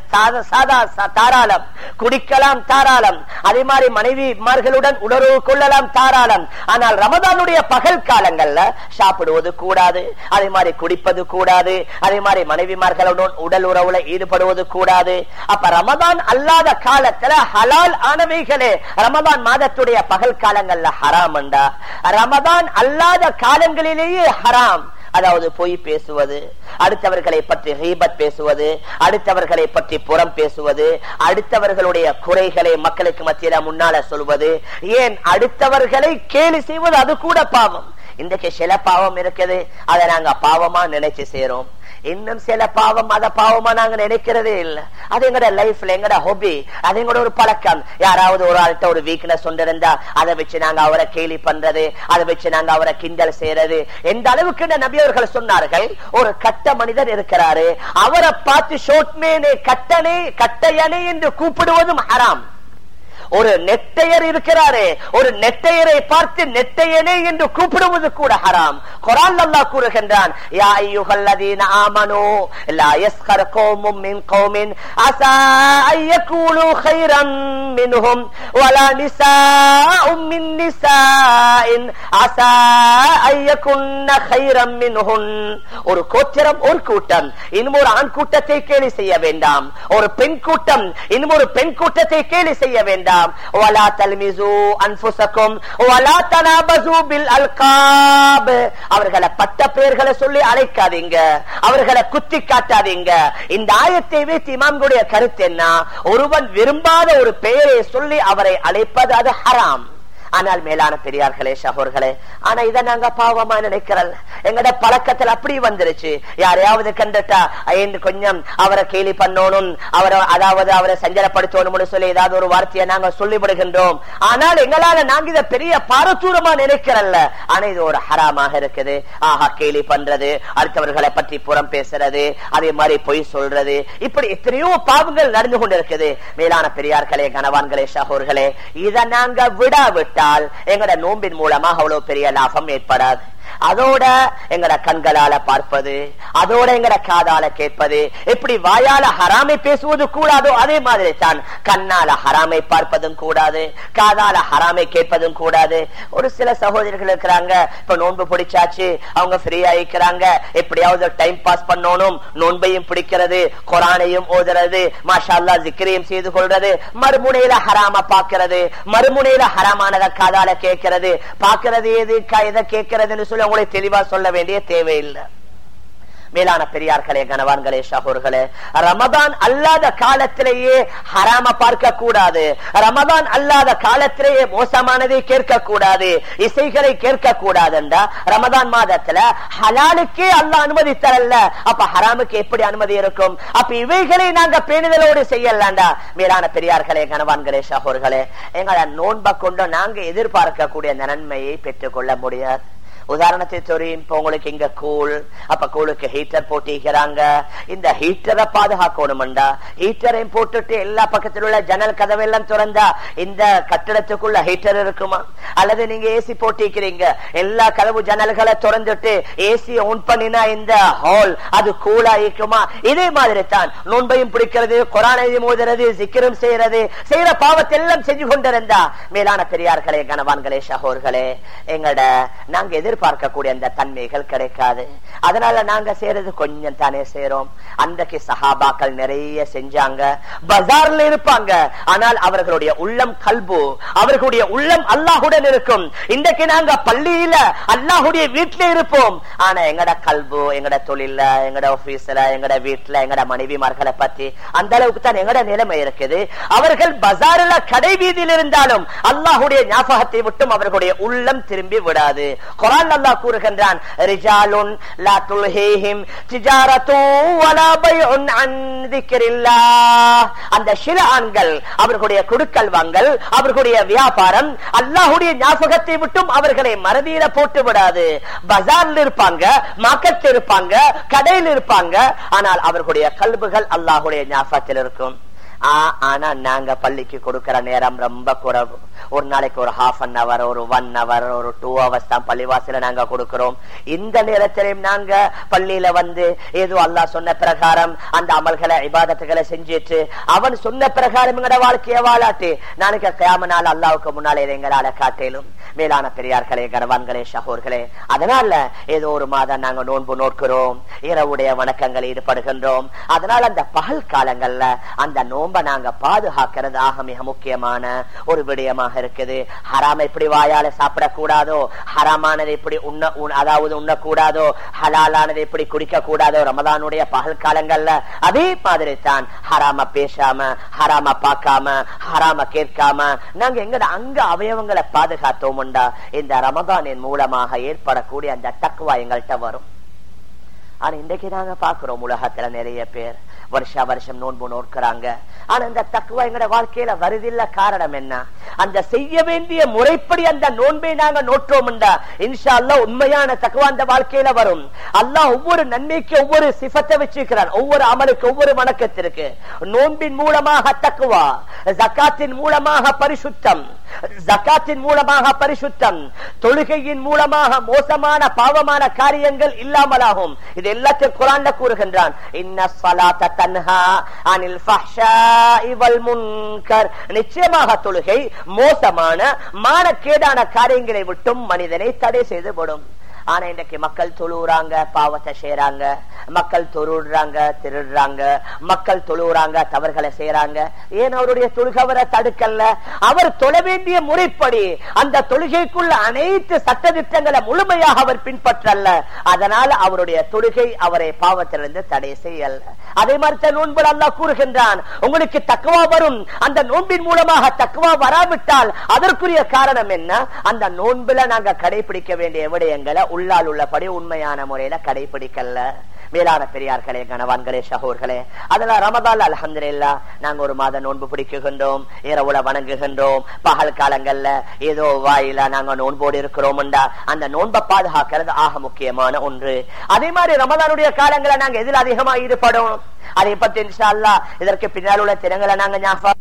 தாராளம், குடிக்கலாம் தாராளம், அதே மாதிரி மனைவிமார்களுடன் உணர்வு கொள்ளலாம் தாராளம். ஆனால் ரமதானுடைய பகல் காலங்கள்ல சாப்பிடுவது கூடாது, அதே மாதிரி குடிப்பது கூடாது, அதே மாதிரி மனைவிமார்களுடன் உடல் உறவுல ஈடுபடுவது கூடாது. அப்ப ரமதான் அல்லாத காலத்துல ஹலால் ஆனவைகளே ரமதான் மாதத்துடைய பகல் காலங்கள்ல ஹராம் என்றா, ரமதான் அல்லாத காலங்களிலேயே ஹராம். அதாவது பொய் பேசுவது, அடுத்தவர்களை பற்றி ஹீபத் பேசுவது, அடுத்தவர்களை பற்றி புறம் பேசுவது, அடுத்தவர்களுடைய குறைகளை மக்களுக்கு மத்தியில முன்னால சொல்வது, ஏன் அடுத்தவர்களை கேலி செய்வது, அது கூட பாவம். இன்றைக்கு சில பாவம் இருக்குது, அதை நாங்க பாவமா நினைச்சு செய்யறோம். இன்னும் சில பாவம் அத பாவமா நாங்க நினைக்கிறதே இல்ல. அது எங்கட லைஃப்ல எங்கட ஹாபி, அது எங்கட ஒரு பழக்கம். யாராவது ஒரு ஆள்கிட்ட ஒரு வீக்னஸ் ஒன்று இருந்தா அதை வச்சு நாங்க அவரை கேலி பண்றது, அதை வச்சு நாங்க அவரை கிண்டல் செய்யறது. எந்த அளவுக்கு நபி அவர்கள் சொன்னார்கள், ஒரு கட்ட மனிதர் இருக்கிறாரு, அவரை பார்த்து ஷோட்மேனே, கட்டையனே என்று கூப்பிடுவதும் ஹராம். ஒரு நெட்டையர் இருக்கிறாரே, ஒரு நெட்டையரை பார்த்து நெட்டையனே என்று கூப்பிடுவது கூட ஹராம். குர்ஆன் அல்லாஹ் கூறுகின்றான், யா அய்யுஹல்லதீன ஆமனூ லா யஸ்கர் கௌமும் மின் கௌமின் அஸா அய்யகூலு கைரம் மின்ஹும் வலா நிஸாஉம் மின் நிஸாஇன் அஸா அய்யகுன்ன கைரம் மின்ஹுன். ஒரு கோத்திரம், ஒரு கூட்டம் இன்னும் ஒரு ஆண் கூட்டத்தை கேலி செய்ய வேண்டாம். ஒரு பெண் கூட்டம் இன்னும் ஒரு பெண் கூட்டத்தை கேலி செய்ய வேண்டாம். வேண்டாம். வலா தல்மிசு அன்ஃபுஸக்கும் வலா தனாபஸு பில் அல்காப். அவர்களை பட்ட பெயர்களை சொல்லி அழைக்காதீங்க, அவர்களை குத்தி காட்டாதீங்க. இந்த ஆயத்தை வைத்து இமாம்களுடைய கருத்து என்ன? ஒருவன் விரும்பாத ஒரு பெயரை சொல்லி அவரை அழைப்பது அது ஹராம். ஆனால் மேலான பெரியார்களே சகோர்களே, ஆனா இதை நாங்க பாவமா நினைக்கிறோம். எங்கட பழக்கத்தில் அப்படி வந்துருச்சு. யாரையாவது கண்டுட்டா கொஞ்சம் அவரை கேலி பண்ணணும், அவரை சஞ்சலப்படுத்தணும்னு சொல்லி ஏதாவது ஒரு வார்த்தையை நாங்க சொல்லிவிடுகின்றோம். ஆனால் எங்களால நாங்க இதை பெரிய பாரதூரமா நினைக்கிறல்ல. ஆனா இது ஒரு ஹராமாக இருக்குது. ஆஹா, கேலி பண்றது, அடுத்தவர்களை பற்றி புறம் பேசுறது, அதே மாதிரி பொய் சொல்றது, இப்படி எத்தனையோ பாவங்கள் நடந்து கொண்டிருக்குது. மேலான பெரியார்களே, கணவான்களே, சகோர்களே, இதை நாங்க விடாவிட்டால் எங்கட நோம்பின் மூலமாக அவ்வளவு பெரிய லாபம் ஏற்படாது. அதோட எங்கட கண்களால பார்ப்பது, அதோட எங்கட காதால கேட்பது, எப்படி வாயால ஹராமை பேசுவது கூடாதோ அதே மாதிரி தான் கண்ணால ஹராமை பார்ப்பதும் கூடாது, காதால ஹராமை கேட்பதும் கூடாது. ஒரு சில சகோதரர்கள் இருக்கிறாங்க, இப்ப நோன்பு பிடிச்சாச்சு, அவங்க ஃப்ரீயா இருக்கிறாங்க, எப்படியாவது டைம் பாஸ் பண்ணணும், நோன்பையும் பிடிக்கிறது, குரானையும் ஓதுறது, மாஷா அல்லாஹ் ஜிக்ரையும் செய்து கொள்றது, மறுமுனையில ஹராம பாக்குறது, மறுமுனையில ஹராமானத காதால கேட்கிறது, பாக்குறது எது எதை கேட்கறதுன்னு சொல்லி உங்களுக்கு தெளிவா சொல்ல வேண்டிய தேவையில்லை. மேலான பெரியார்களே, கணவான்களே, சகோர்களே, ரமதான் அல்லாத காலத்திலேயே ஹராம பார்க்க கூடாது. ரமதான் அல்லாத காலத்திலேயே மோசமானதை கேட்க கூடாது, இசைகளை கேட்க கூடாது. ரமதான் மாதத்துல ஹலாலுக்கே அல்லாஹ் அனுமதி தரல, அப்ப ஹராமுக்கு எப்படி அனுமதி இருக்கும்? அப்ப இவைகளை நாங்க பேணுதலோடு செய்யலாண்டா. மேலான பெரியார்களே, கணவான்களே, சகோர்களே, எங்களை நோன்பை கொண்டு நாங்க எதிர்பார்க்க கூடிய நன்மையை பெற்றுக் கொள்ள முடியாது. உதாரணத்தை தெரியும், இப்ப உங்களுக்கு இங்க கூழ், அப்ப கூழுக்கு ஹீட்டர் போட்டிக்கிறாங்க. இந்த ஹீட்டரை பாதுகாக்கணும்டா, ஹீட்டரையும் போட்டுட்டு எல்லா பக்கத்தில் உள்ள ஜன்னல் கதவெல்லாம் திறந்தா இந்த கட்டிடத்துக்குள்ள ஹீட்டர் இருக்குமா? அல்லது நீங்க ஏசி போட்டிக்கிறீங்க, எல்லா கதவு ஜன்னல்களை திறந்துட்டு ஏசி ஆன் பண்ணினா இந்த ஹால் அது கூலா இருக்குமா? இதே மாதிரி தான் நோன்பையும் பிடிக்கிறது, குர்ஆனையும் ஓதுறது, ஜிக்ரும் செய்யற பாவத்தை எல்லாம் செஞ்சு கொண்டிருந்தா. மேலான பெரியார்களே, கணவான்களே, சகோர்களே, எங்கட நாங்க எதிர்பார்க்கக்கூடிய அந்த தன்மைகள் கிடைக்காது. அதனால நாங்க செய்யறது கொஞ்சம் தானே செய்யறோம். அன்றைக்கு சஹாபாக்கள் நிறைய செஞ்சாங்க, பஜார்ல இருப்பாங்க, ஆனால் அவர்களுடைய உள்ளம் கல்பு, அவர்களுடைய உள்ளம் அல்லாஹுடன் இருக்கும். இன்றைக்கு நாங்க பள்ளியில அல்லாஹுடைய வீட்டுல இருப்போம், ஆனா எங்கட கல்பு எங்கட தொழில, எங்கட ஆபீஸ்ல, எங்கட வீட்டுல, எங்கட மனைவிமார்களை பத்தி அந்த அளவுக்கு தான் எங்கட நிலைமை இருக்குது. அவர்கள் பஜாரில கடை வீதியில் இருந்தாலும் அல்லாஹுடைய ஞாபகத்தை விட்டும் அவர்களுடைய உள்ளம் திரும்பி விடாது. குர்ஆன் அல்லாஹ் கூறுகின்றான், ரிஜாலுன் லா துல்ஹீஹிம் திஜாரத்து வலா பைஉன் அன் திக்ரில்லாஹ். அந்த சில ஆண்கள் அவர்களுடைய கொடுக்கல் வாங்கல், அவர்களுடைய வியாபாரம் அல்லாஹ்வுடைய ஞாபகத்தை விட்டும் அவர்களை மறதியில போட்டு விடாது. பஜார்ல இருப்பாங்க, மார்க்கெட்ல இருப்பாங்க, கடையில் இருப்பாங்க, ஆனால் அவர்களுடைய கல்புகள் அல்லாஹ்வுடைய ஞாபகத்தில் இருக்கும். ஆனா நாங்க பள்ளிக்கு கொடுக்கிற நேரம் ரொம்ப குறைவு. ஒரு நாளைக்கு ஒரு half an hour, ஒரு 1 hour, ஒரு 2 hours தான் பள்ளிவாசல நாங்க கொடுக்கிறோம். இந்த நேரத்திலையும் நாங்க பள்ளியில வந்து ஏதோ அல்லாஹ் சொன்ன பிரகாரம் அந்த அமல்களை, இபாதத்துகளை செஞ்சிட்டு அவன் சொன்ன பிரகாரம் எங்கட வாழ்க்கைய வாழாட்டு நாளைக்கு கியாமத் நாள் அல்லாஹ்வுக்கு முன்னாலே எங்களால காட்டேலும். மேலான பெரியார்களே, கணவான்களே, சகோர்களே, அதனால ஏதோ ஒரு மாதம் நாங்க நோன்பு நோக்கிறோம், இரவுடைய வணக்கங்கள் ஈடுபடுகின்றோம். அதனால அந்த பகல் காலங்கள்ல அந்த நோன்பை நாங்க பாதுகாக்கிறது ஆக மிக முக்கியமான ஒரு விடயமாக இருக்குது. ஹராம எப்படி வாயால சாப்பிடக்கூடாதோ, ஹராமானது எப்படி உண்ணக்கூடாதோ, ஹலாலானது எப்படி குடிக்க கூடாதோ ரமதானுடைய பகல் காலங்கள்ல, அதே மாதிரி தான் ஹராம பேசாம, ஹராம பார்க்காம, ஹராம கேட்காம நாங்க எங்கட அங்க அவயவங்களை பாதுகாத்தோம். இந்த ரமதானின் மூலமாக ஏற்படக்கூடிய அந்த தக்வா எங்கள்கிட்ட வரும். ஆனா இன்றைக்கு நாங்க பாக்குறோம், உலகத்துல நிறைய பேர் வருஷம் நோன்பு நோக்கிறாங்க, ஆனா அந்த தக்வா எங்கட வாழ்க்கையில வருதில்ல. காரணம் என்ன? அந்த செய்ய வேண்டிய முறைப்படி அந்த நோன்பை நாங்க நோற்றோம்டா இன்ஷா அல்லாஹ் உண்மையான தக்வா அந்த வாழ்க்கையில வரும். அல்லாஹ் ஒவ்வொரு நன்மைக்கு ஒவ்வொரு சிஃபத்தை வச்சிருக்கிறான், ஒவ்வொரு அமலுக்கு ஒவ்வொரு வணக்கத்திற்கு. நோன்பின் மூலமாக தக்வா, ஜகாத்தின் மூலமாக பரிசுத்தம், ஜகாத்தின் மூலமாக பரிசுத்தம், தொழுகையின் மூலமாக மோசமான பாவமான காரியங்கள் இல்லாமலாகும். இது எல்லாத்தையும் குர்ஆன்ல கூறுகின்றான், இன்ன ஸலாத்த தன்ஹா அனில் ஃபஹ்ஷாஇ வல் முன்கர். நிச்சயமாக தொழுகை மோசமான மானக்கேடான காரியங்களை விட்டும் மனிதனை தடை செய்து விடும். ஆனா இன்றைக்கு மக்கள் தொழுறாங்க, பாவத்தை செய்யறாங்க, மக்கள் தொழுறாங்க, திருடுறாங்க, மக்கள் தொழுறாங்க, தவறுகளை செய்யறாங்க. ஏன் அவருடைய தொழுகவரை தடுக்கல? அவர் தொழ வேண்டிய முறைப்படி அந்த தொழுகைக்குள்ள அனைத்து சட்டதிட்டங்களை முழுமையாக அவர் பின்பற்றல்ல. அதனால அவருடைய தொழுகை அவரை பாவத்திலிருந்து தடை செய்யல. அதே மாதிரி நோன்பு அல்லாஹ் கூறுகின்றான், உங்களுக்கு தக்வா வரும். அந்த நோன்பின் மூலமாக தக்வா வராவிட்டால் அதற்குரிய காரணம் என்ன? அந்த நோன்புல நாங்க கடைபிடிக்க வேண்டிய விடயங்களை உள்ளால் உள்ளபடி உண்மையான முறையில கடைபிடிக்கல. மேலான பெரியார்களே, கணவான்களே, சகோர்களே, அதனால ரமதான் அல்ஹம்துலில்லாஹ் நாங்க ஒரு மாத நோன்பு பிடிக்குகின்றோம், இரவுல வணங்குகின்றோம். பகல் காலங்கள்ல ஏதோ வாயில நாங்க நோன்போடு இருக்கிறோம்டா அந்த நோன்பை பாதுகாக்கிறது ஆக முக்கியமான ஒன்று. அதே மாதிரி ரமதானுடைய காலங்களை நாங்க எதில் அதிகமா ஈடுபடும், அதை பற்றி இன்ஷா அல்லாஹ் இதற்கு பின்னால் உள்ள தினங்களை நாங்க ஞாபகம்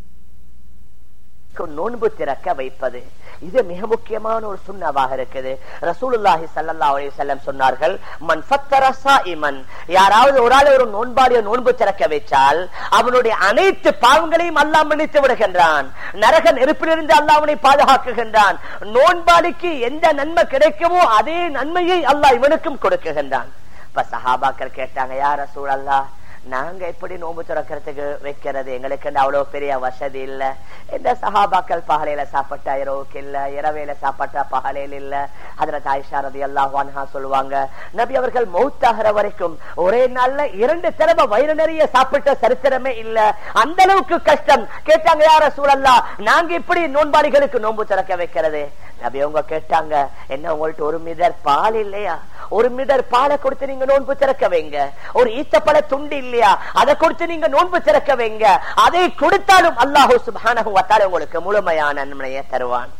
நோன்பு திறக்க வைப்பது இது மிக முக்கியமான ஒரு சுன்னவாக இருக்குது. ரசூலுல்லாஹி ஸல்லல்லாஹு அலைஹி வஸல்லம் சொன்னார்கள், மன் ஃபத்தர ஸாயிமன், யாராவது ஒரு ஆள் ஒரு நோன்பாளிய நோன்பு திறக்க வைத்தால் அவனுடைய அனைத்து பாவங்களையும் அல்லாஹ் மன்னித்து விடுகின்றான். நரக நெருப்பிலிருந்து அல்லாஹ் அவனை பாதுகாக்குகின்றான். நோன்பாளிக்கு எந்த நன்மை கிடைக்குமோ அதே நன்மையை அல்லாஹ் இவனுக்கும் கொடுக்குகின்றான். இப்ப சஹாபாக்கள் கேட்டாங்க, யா ரசூலல்லாஹ், நாங்க எப்படி நோன்பு திறக்கிறதுக்கு வைக்கிறது? எங்களுக்கு அவ்வளவு பெரிய வசதி இல்ல. இந்த சஹாபாக்கள் பகலையில சாப்பிட்டா இரவுக்கு இல்ல, இரவையில சாப்பிட்டா பகலையில் இல்ல. ஹஜ்ரத் ஆயிஷா ரலியல்லாஹு அன்ஹா சொல்லுவாங்க, நபி அவர்கள் மௌத்தாகிற வரைக்கும் ஒரே நாள்ல 2 தடவை வயிறு நிறைய சாப்பிட்ட சரித்திரமே இல்ல. அந்த அளவுக்கு கஷ்டம். கேட்டாங்க, யா ரசூலல்லாஹ், நாங்க இப்படி நோன்பாளிகளுக்கு நோன்பு திறக்க வைக்கிறது? நபி அவங்க கேட்டாங்க, என்ன உங்கள்ட்ட 1 மீட்டர் பால் இல்லையா? 1 மீட்டர் பாலை கொடுத்து நீங்க நோன்பு திறக்க வைங்க. ஒரு ஈத்தப்பழ துண்டு இல்லையா? அதை கொடுத்து நீங்க நோன்பு திறக்க வைங்க. அதை கொடுத்தாலும் அல்லாஹ் சுப்ஹானஹு வ தஆலா உங்களுக்கு முழுமையான நன்மையை தருவான்.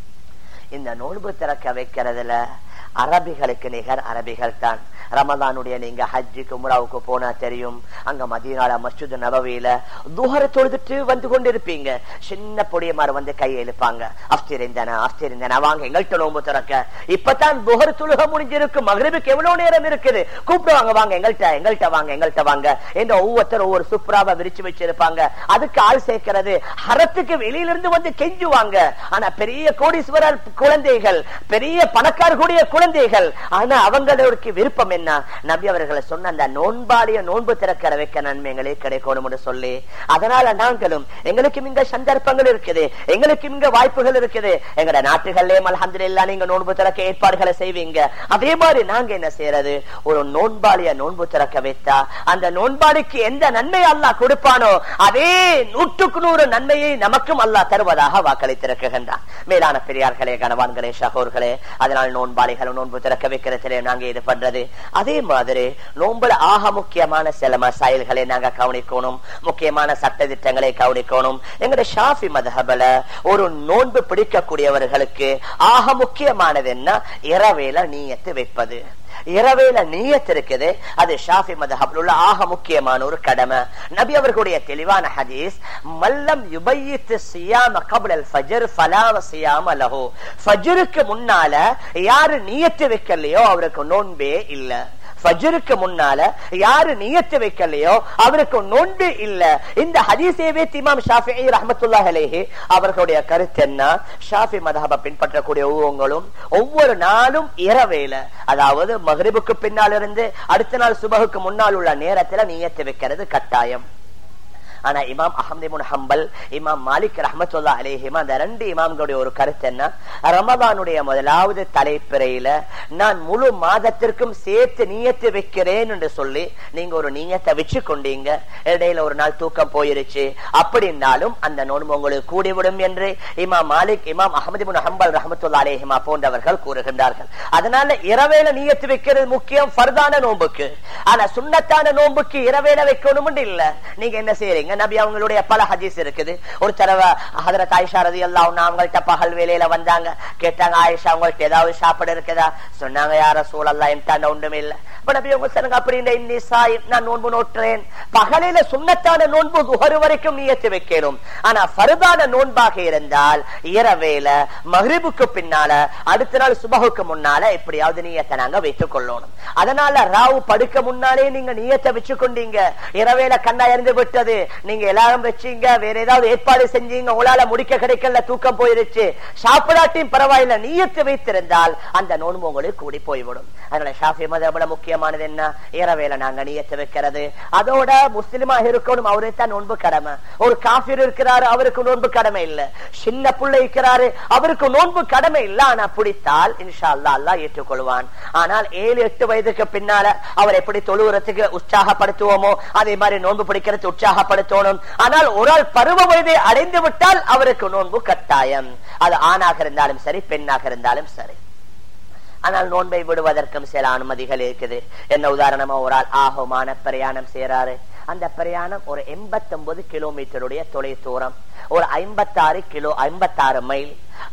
இந்த நோன்பு திறக்க வைக்கிறதுல அரபிகளுக்கு நிகர் அரபிகள் தான். ரமதானுடைய நீங்க ஹஜ்ஜுக்கு உம்ராவுக்கு போனா தெரியும், அங்க மதீனால மஸ்ஜித் நபவியில துஹர தொழுதுட்டு வந்து கொண்டிருப்பீங்க. சின்ன பொடியமார் வந்து கையை எழுப்பாங்க, அஃப்திரிந்தனா வாங்க எங்கள்கிட்ட நோன்பு திறக்க. இப்பதான் துஹர் தொழுக முடிஞ்சிருக்கு, மக்ரிபுக்கு எவ்வளவு நேரம் இருக்குது, கூப்பிடுவாங்க, வாங்க எங்கள்கிட்ட வாங்க என்ற ஒவ்வொருத்தர் ஒவ்வொரு சுப்ராவை விரிச்சு வச்சிருப்பாங்க. அதுக்கு ஆள் சேர்க்கிறது, ஹரத்துக்கு வெளியிலிருந்து வந்து கெஞ்சுவாங்க. ஆனா பெரிய கோடீஸ்வரர் குழந்தைகள், பெரிய பணக்காரர்களுடைய குழந்தைகள், ஆனா அவங்களுக்கு விருப்பம் என்ன? நபி அவர்களை சொன்ன அந்த நோன்பாளிய நோன்பு திறக்கிற வைக்க நன்மைகளே கிடைக்கணும் என்று சொல்லி, அதனால நாங்களும் எங்களுக்கும் இங்க சந்தர்ப்பங்கள் இருக்குது, எங்களுக்கும் இங்க வாய்ப்புகள் இருக்குது. எங்கட நாட்டுகளிலே அல்ஹம்துலில்லாஹ் நீங்க நோன்பு திறக்க ஏற்பாடுகளை செய்வீங்க. அதே மாதிரி நாங்க என்ன செய்யறது? ஒரு நோன்பாளிய நோன்பு திறக்க வைத்தா அந்த நோன்பாளிக்கு எந்த நன்மை அல்லாஹ் கொடுப்பானோ அதே 100க்கு 100 நன்மையை நமக்கும் அல்லாஹ் தருவதாக வாக்களித்திருக்கின்றான். மேலான பெரியார்களே, கணவான்களே, சகோர்களே, அதனால் நோன்பாளிகள் நோன்பு திறக்க வைக்கிறதுல நாங்க இது பண்றது. அதே மாதிரி நோன்புல ஆக முக்கியமான சில மசாயில்களை நாங்க கவனிக்கணும், முக்கியமான சட்ட திட்டங்களை கவனிக்கணும். எங்களுடைய ஷாஃபி மத்ஹபல ஒரு நோன்பு பிடிக்கக்கூடியவர்களுக்கு ஆக முக்கியமானது என்ன? இரவேல நியத்து வைப்பது. இரவேல நியத் இருக்குது, அது ஷாஃபி மத்ஹப்ல உள்ள ஆக முக்கியமான ஒரு கடமை. நபி அவர்களுடைய தெளிவான ஹதீஸ், மல்லம் யுபையித் ஸியாம கப்லல் ஃபஜ்ர் ஃபலா வஸியாம லஹு, ஃபஜ்ருக்கு முன்னால யாரு நியத்து வைக்கலையோ அவருக்கு நோன்பே இல்ல. ஃபஜ்ருக்கு முன்னால யாரு நியத்து வைக்கலையோ அவருக்கு நோன்பு இல்ல. இந்த ஹதீஸை வைத்து இமாம் ஷாஃபிஈ ரஹ்மத்துல்லாஹி அலைஹி அவர்களுடைய கருத்து என்ன? ஷாஃபி மத்ஹபை பின்பற்றக்கூடிய ஒவ்வொருவங்களும் ஒவ்வொரு நாளும் இரவேல, அதாவது மக்ரிபுக்கு பின்னால் இருந்து அடுத்த நாள் சுபஹுக்கு முன்னால் உள்ள நேரத்துல நியத்து வைக்கிறது கட்டாயம். ஆனா இமாம் அஹ்மத் இப்னு ஹம்பல், இமாம் மாலிக் ரஹ்மத்துல்லாஹி அலைஹிமா, அந்த 2 இமாம்களுடைய ஒரு கருத்து என்ன? ரமதானுடைய முதலாவது தலைப்பிறையில நான் முழு மாதத்திற்கும் சேர்த்து நியத்து வைக்கிறேன் என்று சொல்லி நீங்க ஒரு நியத்தை வச்சு கொண்டீங்க, இடையில ஒரு நாள் தூக்கம் போயிருச்சு அப்படின்னாலும் அந்த நோன்பு உங்களுக்கு கூடிவிடும் என்று இமாம் மாலிக், இமாம் அஹ்மத் இப்னு ஹம்பல் ரஹ்மத்துல்லாஹி அலைஹிமா போன்றவர்கள் கூறுகின்றார்கள். அதனால இரவேல நியத்து வைக்கிறது முக்கியம் ஃபர்தான நோன்புக்கு. ஆனா சுன்னத்தான நோன்புக்கு இரவேல வைக்கணும் இல்ல. நீங்க என்ன செய்யறீங்க? நபி அவங்களுடைய பல ஹதீஸ் இருக்குது. ஒரு தடவை ஹஜ்ரத் ஆயிஷா ரலியல்லாஹு அன்ஹா அவங்கள்ட்ட பகல் வேளையில வந்தாங்க, கேட்டாங்க, ஆயிஷா உங்களுக்கு ஏதாவது சாப்பிட இருக்குதா? சொன்னாங்க, யா ரசூலல்லாஹ் என்கிட்ட ஒன்றுமே இல்ல. நபி அவங்க சொன்னாங்க, அப்படி இன்னி சாயிம், நான் நோன்பு நோற்றேன். பகலில சுன்னத்தான நோன்பு துஹர் வரைக்கும் நியத்து வைக்கணும். ஆனா ஃபர்தான நோன்பாக இருந்தால் இரவேல மக்ரிபுக்கு பின்னால அடுத்த நாள் சுபஹுக்கு முன்னால எப்படியாவது நியத்தை நாங்க வைத்துக் கொள்ளணும். அதனால ராவு படுக்க முன்னாலே நீங்க நியத்தை வச்சு கொண்டீங்க, இரவேல கண்ணா இருந்து விட்டது, நீங்க எல்லாரும் வச்சீங்க, வேற ஏதாவது ஏற்பாடு செஞ்சீங்க, உங்களால முடிக்க கிடைக்கல, தூக்கம் போயிருச்சு, சாப்பிடாட்டியும் பரவாயில்ல, நியத்து வைத்திருந்தால் அந்த நோன்பு உங்களுக்கு கூடி போய்விடும். அதனால ஷாஃபி மதஹ்புல முக்கியமானது என்ன? இரவேல நாங்க நியத்து வைக்கிறது. அதோட முஸ்லிமாக இருக்கணும், அவருக்கு தான் நோன்பு கடமை. ஒரு காஃபிர் இருக்கிறாரு, அவருக்கு நோன்பு கடமை இல்ல. சின்ன பிள்ளை இருக்கிறாரு, அவருக்கு நோன்பு கடமை இல்ல. ஆனா பிடித்தால் இன்ஷா அல்லாஹ் அல்லாஹ் ஏற்றுக்கொள்வான். ஆனால் 7-8 வயதுக்கு பின்னால அவர் எப்படி தொழுவுறதுக்கு உற்சாகப்படுத்துவோமோ அதே மாதிரி நோன்பு பிடிக்கிறது உற்சாகப்படுத்தணும். ஆனால் ஒரு ஆள் பருவ வயதை அடைந்து விட்டால் அவருக்கு நோன்பு கட்டாயம். அது ஆணாக இருந்தாலும் சரி, பெண்ணாக இருந்தாலும் சரி. ஆனால் நோன்பை விடுவதற்கும் சில அனுமதிகள் இருக்குது. என்ன உதாரணமா, ஒரு ஆள் ஆகமான பிரயாணம் செய்யறாரு. அந்த பிரயாணம் ஒரு 89 கிலோமீட்டருடைய தொலை தூரம், ஒரு 56 மைல்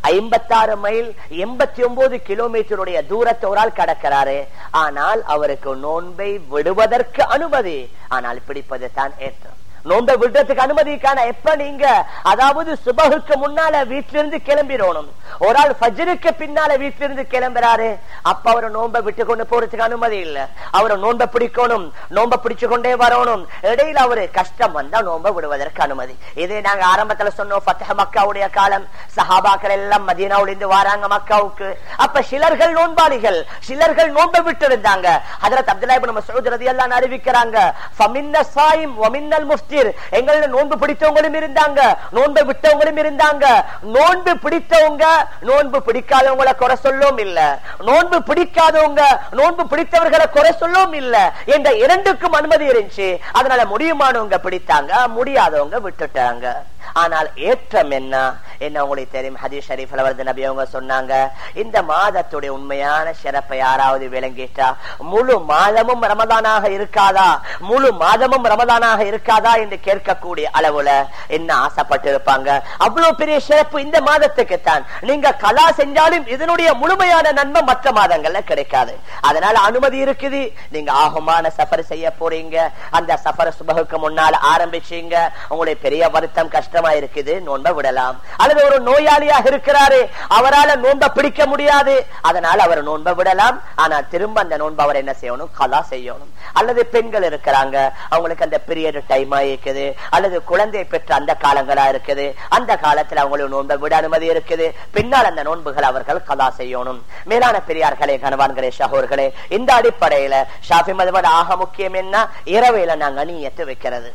89 கிலோமீட்டருடைய தூரத்தை ஒரு ஆள் கடக்கிறாரு. ஆனால் அவருக்கு நோன்பை விடுவதற்கு அனுமதி, ஆனால் பிடிப்பது தான் ஏற்றம். நோன்பை விடுறதுக்கு அனுமதிக்கான எப்ப நீங்க அதாவது சுபகுக்கு முன்னால வீட்டிலிருந்து கிளம்பிடணும். ஒரு ஆள் ஃபஜ்ருக்கு பின்னால வீட்டிலிருந்து கிளம்புறாரு, அப்ப அவரை நோன்பை விட்டு கொண்டு போறதுக்கு அனுமதி இல்ல. அவரை நோன்பை பிடிக்கணும், நோன்பை பிடிச்சு கொண்டே வரணும். இடையில அவரு கஷ்டம் வந்தா நோன்பை விடுவதற்கு அனுமதி. இதே நாங்க ஆரம்பத்துல சொன்னோம், ஃபத்ஹ் மக்காவுடைய காலம், சஹாபாக்கள் எல்லாம் மதீனாவுல இருந்து வராங்க மக்காவுக்கு. அப்ப சிலர்கள் நோன்பாளிகள், சிலர்கள் நோன்பை விட்டு இருந்தாங்க. ஹஜ்ரத் அப்துல்லாஹ் இப்னு மஸ்ஊத் ரலியல்லாஹு அன்ஹு அறிவிக்கிறாங்க, ஃபமின்ன ஸாயிம் வமின்னல் முஃப்திர். எங்கள நோன்பு பிடித்தவங்களும் இருந்தாங்க, நோன்பு விட்டவங்களும் இருந்தாங்க. நோன்பு பிடித்தவங்க நோன்பு பிடிக்காதவங்களை குறை சொல்லவும் இல்ல, நோன்பு பிடிக்காதவங்க நோன்பு பிடித்தவர்களை குறை சொல்லவும் இல்ல என்ற இரண்டுக்கும் அனுமதி இருந்துச்சு. அதனால முடியுமானவங்க பிடித்தாங்க, முடியாதவங்க விட்டுட்டாங்க. ஆனால் ஏற்றம் என்ன உங்களுக்கு தெரியும். ஹதீஸ் ஷரீஃப்ல வருது, நபி அவங்க சொன்னாங்க, இந்த மாதத்துடைய உண்மையான சிறப்பை யாராவது விளங்கிட்டா முழு மாதமும் ரமதானாக இருக்காதா, முழு மாதமும் ரமதானாக இருக்காதா என்று கேட்கக்கூடிய அளவுல என்ன ஆசைப்பட்டு இருப்பாங்க. அவ்வளவு பெரிய சிறப்பு இந்த மாதத்துக்கு தான். நீங்க கலா செஞ்சாலும் இதனுடைய முழுமையான நன்மை மற்ற மாதங்கள்ல கிடைக்காது. அதனால அனுமதி இருக்குது. நீங்க ஆகமான சஃபர் செய்ய போறீங்க, அந்த சஃபர் சுபகுக்கு முன்னால் ஆரம்பிச்சீங்க, உங்களுடைய பெரிய வருத்தம் கஷ்டமா இருக்குது, நோன்பை விடலாம். அல்லது ஒரு நோயாளியாக இருக்கிறாரு, அவரால் நோன்பை பிடிக்க முடியாது, அதனால அவர் நோன்பை விடலாம். ஆனா திரும்ப அந்த நோன்பை அவர் என்ன செய்யணும்? கலா செய்யணும். அல்லது பெண்கள் இருக்கிறாங்க, அவங்களுக்கு அந்த பீரியட் டைம் இருக்குது, அல்லது குழந்தை பெற்ற அந்த காலங்களா இருக்குது, அந்த காலத்துல அவங்களுக்கு நோன்பை விட அனுமதி இருக்குது. பின்னால் அந்த நோன்புகள் அவர்கள் கலா செய்யணும். மேலான பெரியார்களே, கணவான்களே, சகோதரர்களே, இந்த அடிப்படையில ஷாஃபி மதுபோட ஆக முக்கியம் என்ன? இரவையில நாங்க நியத்து வைக்கிறது.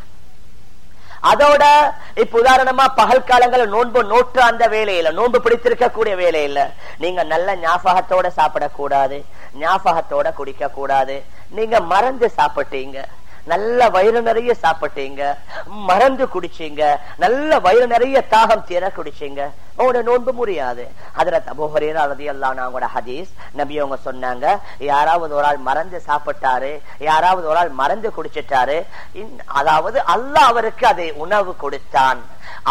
அதோட இப்ப உதாரணமா பகல் காலங்கள நோன்பு நோற்று அந்த வேலையில, நோன்பு பிடித்திருக்க கூடிய வேலையில நீங்க நல்ல ஞாபகத்தோட சாப்பிடக்கூடாது, ஞாபகத்தோட குடிக்க கூடாது. நீங்க மறந்து சாப்பிட்டீங்க, நல்ல வயிறு நிறைய சாப்பிட்டீங்க, மறந்து குடிச்சீங்க, நல்ல வயிறு நிறைய தாகம் தீர குடிச்சீங்க, உங்களோட நோன்பு முடியாது. ஹஜ்ரத் அபூ ஹுரைரா ரலியல்லாஹு அன்ஹு ஹதீஸ், நபி அவங்க சொன்னாங்க, யாராவது ஒரு ஆள் மறந்து சாப்பிட்டாரு, யாராவது ஒரு ஆள் மறந்து குடிச்சிட்டாரு, அதாவது அல்லாஹ் அவருக்கு அதை உணவு கொடுத்தான்,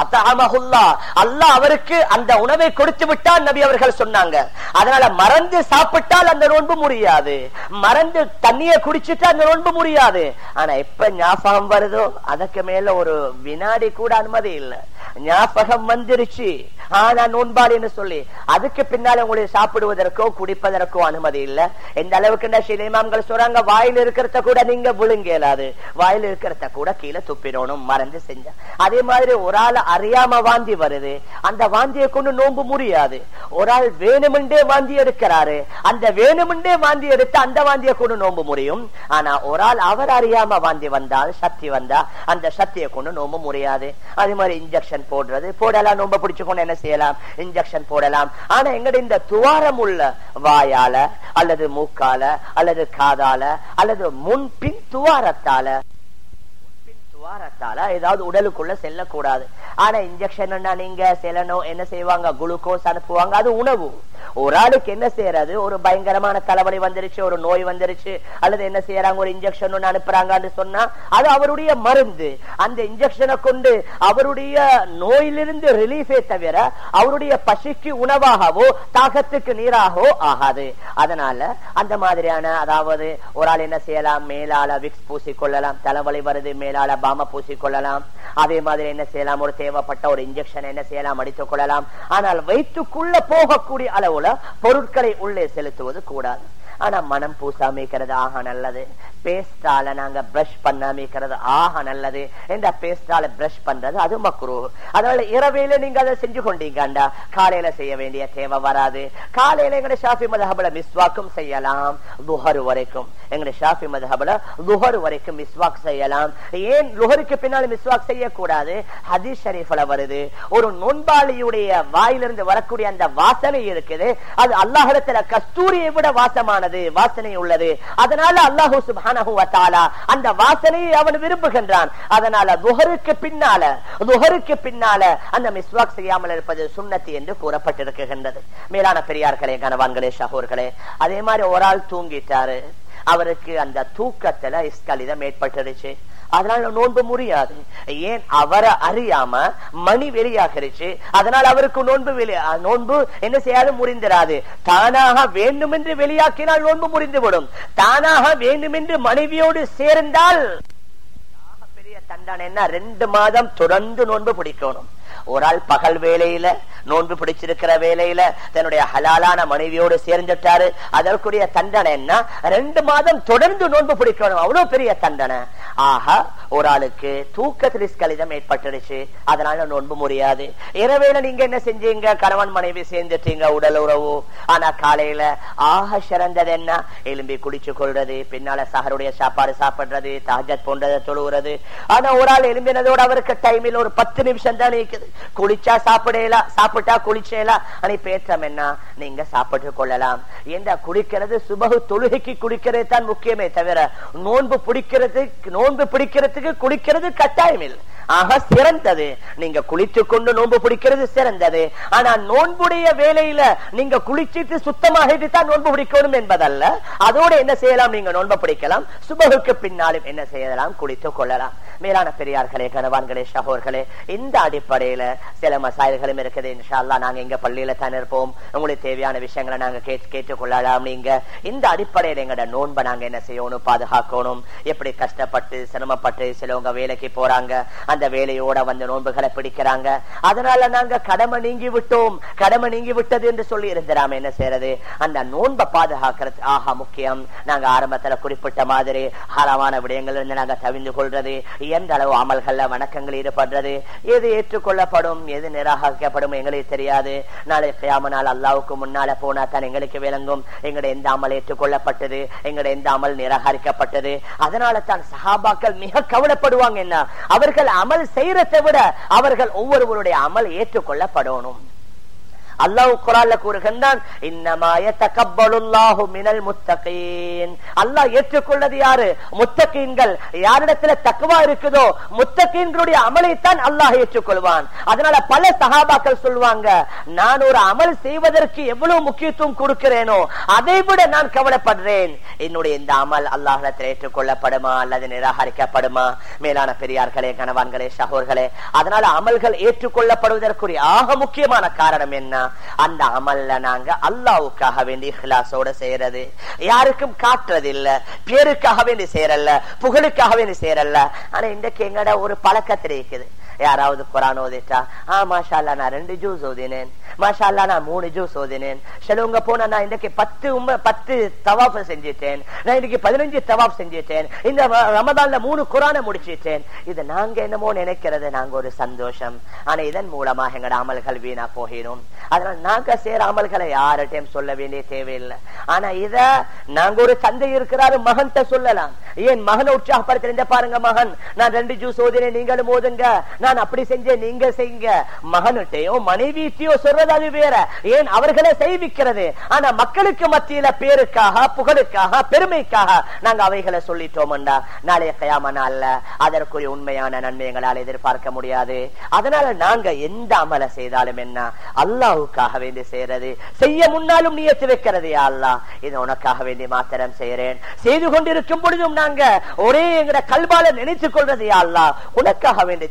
அல்லாஹ் அவருக்கு அந்த உணவை கொடுத்து விட்டான் நபி அவர்கள் சொன்னாங்க. அதனால மறந்து சாப்பிட்டால் அந்த நோன்பு முடியாது, மறந்து தண்ணிய குடிச்சுட்டா அந்த நோன்பு முடியாது. ஆனா எப்ப ஞாபகம் வருதோ அதுக்கு மேல ஒரு வினாடி கூட அனுமதி இல்லை. ஞாபகம் வந்துருச்சு, ஆனா நோன்பாளின்னு சொல்லி அதுக்கு பின்னால உங்களுக்கு சாப்பிடுவதற்கோ குடிப்பதற்கோ அனுமதி இல்ல. எந்த அளவுக்கு இமாம்கள் சொல்றாங்க, வாயில் இருக்கிறத கூட நீங்க விழுங்க இயலாது, வாயில் இருக்கிறத கூட கீழே துப்பிடணும் மறந்து செஞ்ச. அதே மாதிரி ஒரு ஆள் அறியாம வாந்தி வருது, அந்த வாந்தியை கொண்டு நோன்பு முடியாது. ஒரு ஆள் வேணுமென்றே வாந்தி எடுக்கிறாரு, அந்த வேணுமென்றே வாந்தி எடுத்து அந்த வாந்தியை கொண்டு நோன்பு முடியும். ஆனா ஒரு ஆள் அவர் அறியாம வாந்தி வந்தால், சக்தி வந்தா அந்த சக்தியை கொண்டு நோன்பு முடியாது. அதே மாதிரி இன்ஜெக்ஷன் போடுறது போடலாம், நோன்பு பிடிச்சுக்கொண்டு என்ன செய்யலாம்? இன்ஜெக்ஷன் போடலாம். ஆனா எங்கட இந்த துவாரம் உள்ள வாயால அல்லது மூக்கால அல்லது காதால அல்லது முன்பின் துவாரத்தால ஏதாவது உடலுக்குள்ள செல்லக்கூடாது. ஆனா இன்ஜெக்ஷன் நீங்க செல்லணும், என்ன செய்வாங்க? குளுக்கோஸ் அனுப்புவாங்க, அது உணவு. ஒரு ஆளுக்கு என்ன செய்யறது? ஒரு பயங்கரமான தலைவலி வந்துருச்சு, ஒரு நோய் வந்துருச்சு, அல்லது என்ன செய்யறாங்க? ஒரு இன்ஜெக்ஷன் ஒண்ணு அனுப்புறாங்கன்னு சொன்னா அது அவருடைய மருந்து. அந்த இன்ஜெக்ஷனை கொண்டு அவருடைய நோயிலிருந்து ரிலீஃபே தவிர அவருடைய பசிக்கு உணவாகவோ தாகத்துக்கு நீராகவோ ஆகாது. அதனால அந்த மாதிரியான, அதாவது ஒரு ஆள் என்ன செய்யலாம்? மேலால விக்ஸ் பூசிக்கொள்ளலாம், தலைவலி வருது மேலால பாம பூசிக்கொள்ளலாம். அதே மாதிரி என்ன செய்யலாம்? ஒரு தேவைப்பட்ட ஒரு இன்ஜெக்ஷன் என்ன செய்யலாம்? அடித்துக் கொள்ளலாம். ஆனால் வயிற்றுக்குள்ள போகக்கூடிய அளவுல பொருட்களை உள்ளே செலுத்துவது கூடாது. ஆனா மனம் பூசாமிக்கிறது ஆக நல்லது. பேஸ்டால நாங்க பிரஷ் பண்ணாமிக்கிறது ஆக நல்லது. இந்த பேஸ்டால பிரஷ் பண்றது அது மக்ரூஹ். அதனால இரவையில நீங்க அதை செஞ்சு கொண்டீங்கண்டா காலையில செய்ய வேண்டிய தேவை வராது. காலையில எங்க ஷாஃபி மதுஹப்ல மிஸ்வாக்கும் செய்யலாம் லுஹர் வரைக்கும். எங்க ஷாஃபி மதுஹப்ல லுஹர் வரைக்கும் மிஸ்வாக் செய்யலாம். ஏன் லுஹருக்கு பின்னால் மிஸ்வாக் செய்யக்கூடாது? ஹதீஸ் ஷரீஃப்ல வருது, ஒரு நோன்பாளியுடைய வாயிலிருந்து வரக்கூடிய அந்த வாசனை இருக்குது, அது அல்லாஹ்விடத்துல கஸ்தூரியை விட வாசமானது, வாசனை உள்ளது. அதனால அல்லாஹ் சுப்ஹானஹு வ தஆலா அந்த வாசனையை அவன் விரும்புகின்றான். அதனால லுஹருக்கு பின்னால அந்த மிஸ்வாக் செய்யாமல் இருப்பது சுன்னத் என்று கூறப்பட்டிருக்கின்றது. மேலான பெரியார்களே, கனவான்களே, ஷஹூர்களே, அதே மாதிரி ஒரு ஆள் தூங்கிட்டாரு, அவருக்கு அந்த தூக்கத்துல இஸ்கலிதம் ஏற்பட்டுருச்சு, அதனால நோன்பு முடியாது. ஏன்? அவரை அறியாம மணி வெளியாகிருச்சு, அதனால அவருக்கு நோன்பு என்ன செய்யாது, முறிந்திராது. தானாக வேண்டுமென்று வெளியாக்கினால் நோன்பு முறிந்துவிடும். தானாக வேண்டுமென்று மனைவியோடு சேர்ந்தால் பெரிய தண்டனை என்ன? 2 மாதம் தொடர்ந்து நோன்பு பிடிக்கணும். ஒரு ஆள் பகல் வேலையில நோன்பு பிடிச்சிருக்கிற வேலையில தன்னுடைய ஹலாலான மனைவியோடு சேர்ந்துட்டாரு, அதற்குரிய தண்டனை என்ன? 2 மாதம் தொடர்ந்து நோன்பு பிடிக்கணும். அவ்வளவு பெரிய தண்டனை. ஆக ஒரு ஆளுக்கு தூக்கத்தில் இஸ்கலிதம் ஏற்பட்டுருச்சு, அதனால நோன்பு முடியாது. இரவேல நீங்க என்ன செஞ்சீங்க? கணவன் மனைவி சேர்ந்துட்டீங்க, உடல் உறவு. ஆனா காலையில ஆக சிறந்தது என்ன? எலும்பி குடிச்சு கொள்றது, பின்னால சஹருடைய சாப்பாடு சாப்பிடுறது, தஹஜ்ஜத் போன்றதை தொழுகிறது. ஆனா ஒரு ஆள் எலும்பினதோடு அவருக்கு டைமில் ஒரு 10 நிமிஷம் தான் இருக்குது. குளிச்சா சாப்பிடலாம், சாப்பிட்டா குளிச்சலாம். பேற்றம் என்ன? நீங்க சாப்பிட்டு கொள்ளலாம். ஏண்டா குடிக்கிறது சுபஹு தொழுகைக்கு குடிக்கிறது தான் முக்கியமே தவிர நோன்பு பிடிக்கிறதுக்கு குடிக்கிறது கட்டாயம் இல்லை. ஆக சிறந்தது நீங்க குளித்து கொண்டு நோன்பு பிடிக்கிறது சிறந்தது. ஆனா நோன்புடைய வேலையில நீங்க குளிச்சிட்டு சுத்தமாகிட்டு தான் நோன்பு பிடிக்கணும் என்பதல்ல. அதோட என்ன செய்யலாம்? நீங்க நோன்பு பிடிக்கலாம். சுபகுக்கு பின்னாலும் என்ன செய்யலாம்? குளித்து கொள்ளலாம். மேலான பெரியார்களே, கனவான்களே, ஷஹோர்களே, இந்த அடிப்படையில சில மசாயல்களும் இருக்குது. இன்ஷா அல்லாஹ் நாங்க எங்க பள்ளியில தான் இருப்போம், உங்களுக்கு தேவையான விஷயங்களை நாங்க கேட்டுக்கொள்ளலாம். நீங்க இந்த அடிப்படையில எங்கட நோன்பை நாங்க என்ன செய்யணும்? பாதுகாக்கணும். எப்படி கஷ்டப்பட்டு சிரமப்பட்டு சிலவங்க வேலைக்கு போறாங்க, அந்த வேலையோட வந்து நோன்புகளை பிடிக்கிறாங்க. அதனால நாங்க கடமை நீங்கி விட்டது என்று சொல்லி இருந்தாம என்ன செய்யறது? அந்த நோன்பை பாதுகாக்கிறது ஆக முக்கியம். நாங்க ஆரம்பத்துல குறிப்பிட்ட மாதிரி ஹராமான விடயங்கள் இருந்து நாங்க தவிர்த்து கொள்றது, எந்த அளவு அமல்கள்ல வணக்கங்கள் ஈடுபடுறது, எது ஏற்றுக்கொள்ளப்படும் எது நிராகரிக்கப்படும் எங்களுக்கு தெரியாது. நாளை கியாம நாள் அல்லாஹ்வுக்கு முன்னால போனா தான் எங்களுக்கு விளங்கும் எங்களுடைய எந்த அமல் ஏற்றுக்கொள்ளப்பட்டது, எங்களுடைய எந்த அமல் நிராகரிக்கப்பட்டது. அதனால தான் சஹாபாக்கள் மிக கவலைப்படுவாங்க. என்ன? அவர்கள் அமல் செய்யறதை விட அவர்கள் ஒவ்வொருவருடைய அமல் ஏற்றுக்கொள்ளப்படணும். அல்லாஹ் குர்ஆன்ல கூறுகின்றான், இன்னமா யதகப்பலுல்லாஹு மினல் முத்தகீன். அல்லாஹ் ஏற்றுக்கொள்வது யாரு? முத்தகீன்கள். யாரிடத்துல தக்வா இருக்குதோ முத்தகீன்களுடைய அமலை தான் அல்லாஹ் ஏற்றுக்கொள்வான். அதனால பல சஹாபாக்கள் சொல்வாங்க, நான் ஒரு அமல் செய்வதற்கு எவ்வளவு முக்கியத்துவம் கொடுக்கிறேனோ அதை விட நான் கவலைப்படுறேன், என்னுடைய இந்த அமல் அல்லாஹ்விடத்தில் ஏற்றுக்கொள்ளப்படுமா அல்லது நிராகரிக்கப்படுமா? மேலான பெரியார்களே, கனவான்களே, ஷஹோர்களே, அதனால அமல்கள் ஏற்றுக்கொள்ளப்படுவதற்குரிய ஆக முக்கியமான காரணம் என்ன? அந்த அமல்ல நாங்க அல்லாஹ்வுக்காக வேண்டி இஹ்லாஸோட செய்யறது, யாருக்கும் காட்டுறது இல்ல, பேருக்காக வேண்டி செய்யறல்ல, புகழுக்காக வேண்டி செய்யறல்ல. ஆனா இன்றைக்கு எங்கட ஒரு பழக்கத்தில் இருக்குது, யாராவது குர்ஆன் ஓதிட்டா மாஷா அல்லாஹ் நான் 2 ஜூஸ் ஓதினேன், மாஷா அல்லாஹ் நான் 3 ஜூஸ் ஓதினேன், சிலவங்க போனா நான் இன்றைக்கு 10 தவாஃப் செஞ்சிட்டேன், நான் இன்னைக்கு 15 தவாஃப் செஞ்சிட்டேன், இந்த ரமதான்ல 3 குர்ஆனை முடிச்சிட்டேன். இது நாங்க என்னமோ நினைக்கிறது நாங்க ஒரு சந்தோஷம். ஆனா இதன் மூலமாக எங்கட அமல்கள் வீணா போகிடும். அதனால நாங்க செய்யற அமல்களை யார்கிட்டையும் சொல்ல வேண்டிய தேவையில்லை. ஆனா இத நாங்க ஒரு தந்தை இருக்கிறாரு, மகன்கிட்ட சொல்லலாம். ஏன்? மகனை உற்சாகப்படுத்த, இந்த பாருங்க மகன், நான் 2 ஜூஸ் ஓதினேன், நீங்களும் ஓதுங்க, நான் அப்படி செஞ்சேன், நீங்க செய்யுங்க. மகனுட்டையோ மனைவிட்டையோ சொல்றது அது வேற. ஏன்? அவர்களை செய்விக்கிறது. ஆனா மக்களுக்கு மத்தியில பேருக்காக, புகழுக்காக, பெருமைக்காக நாங்க அவைகளை சொல்லிட்டோம்டா நாளைய கியாம நாள்ல அதற்குரிய உண்மையான நன்மைகளால் எதிர்பார்க்க முடியாது. அதனால நாங்க எந்த அமலை செய்தாலும் என்ன, அல்லாஹ்வுக்காக வேண்டி செய்யறது, செய்ய முன்னாலும் நியத்து வைக்கிறது, யா அல்லாஹ் இது உனக்காக வேண்டி மாத்திரம் செய்யறேன், செய்து கொண்டிருக்கும் பொழுதும் நாங்க ஒரே எங்கட கல்பால நினைத்துக் கொள்றது, யா அல்லாஹ் உனக்காக வேண்டித்தான் செய்யறேன்,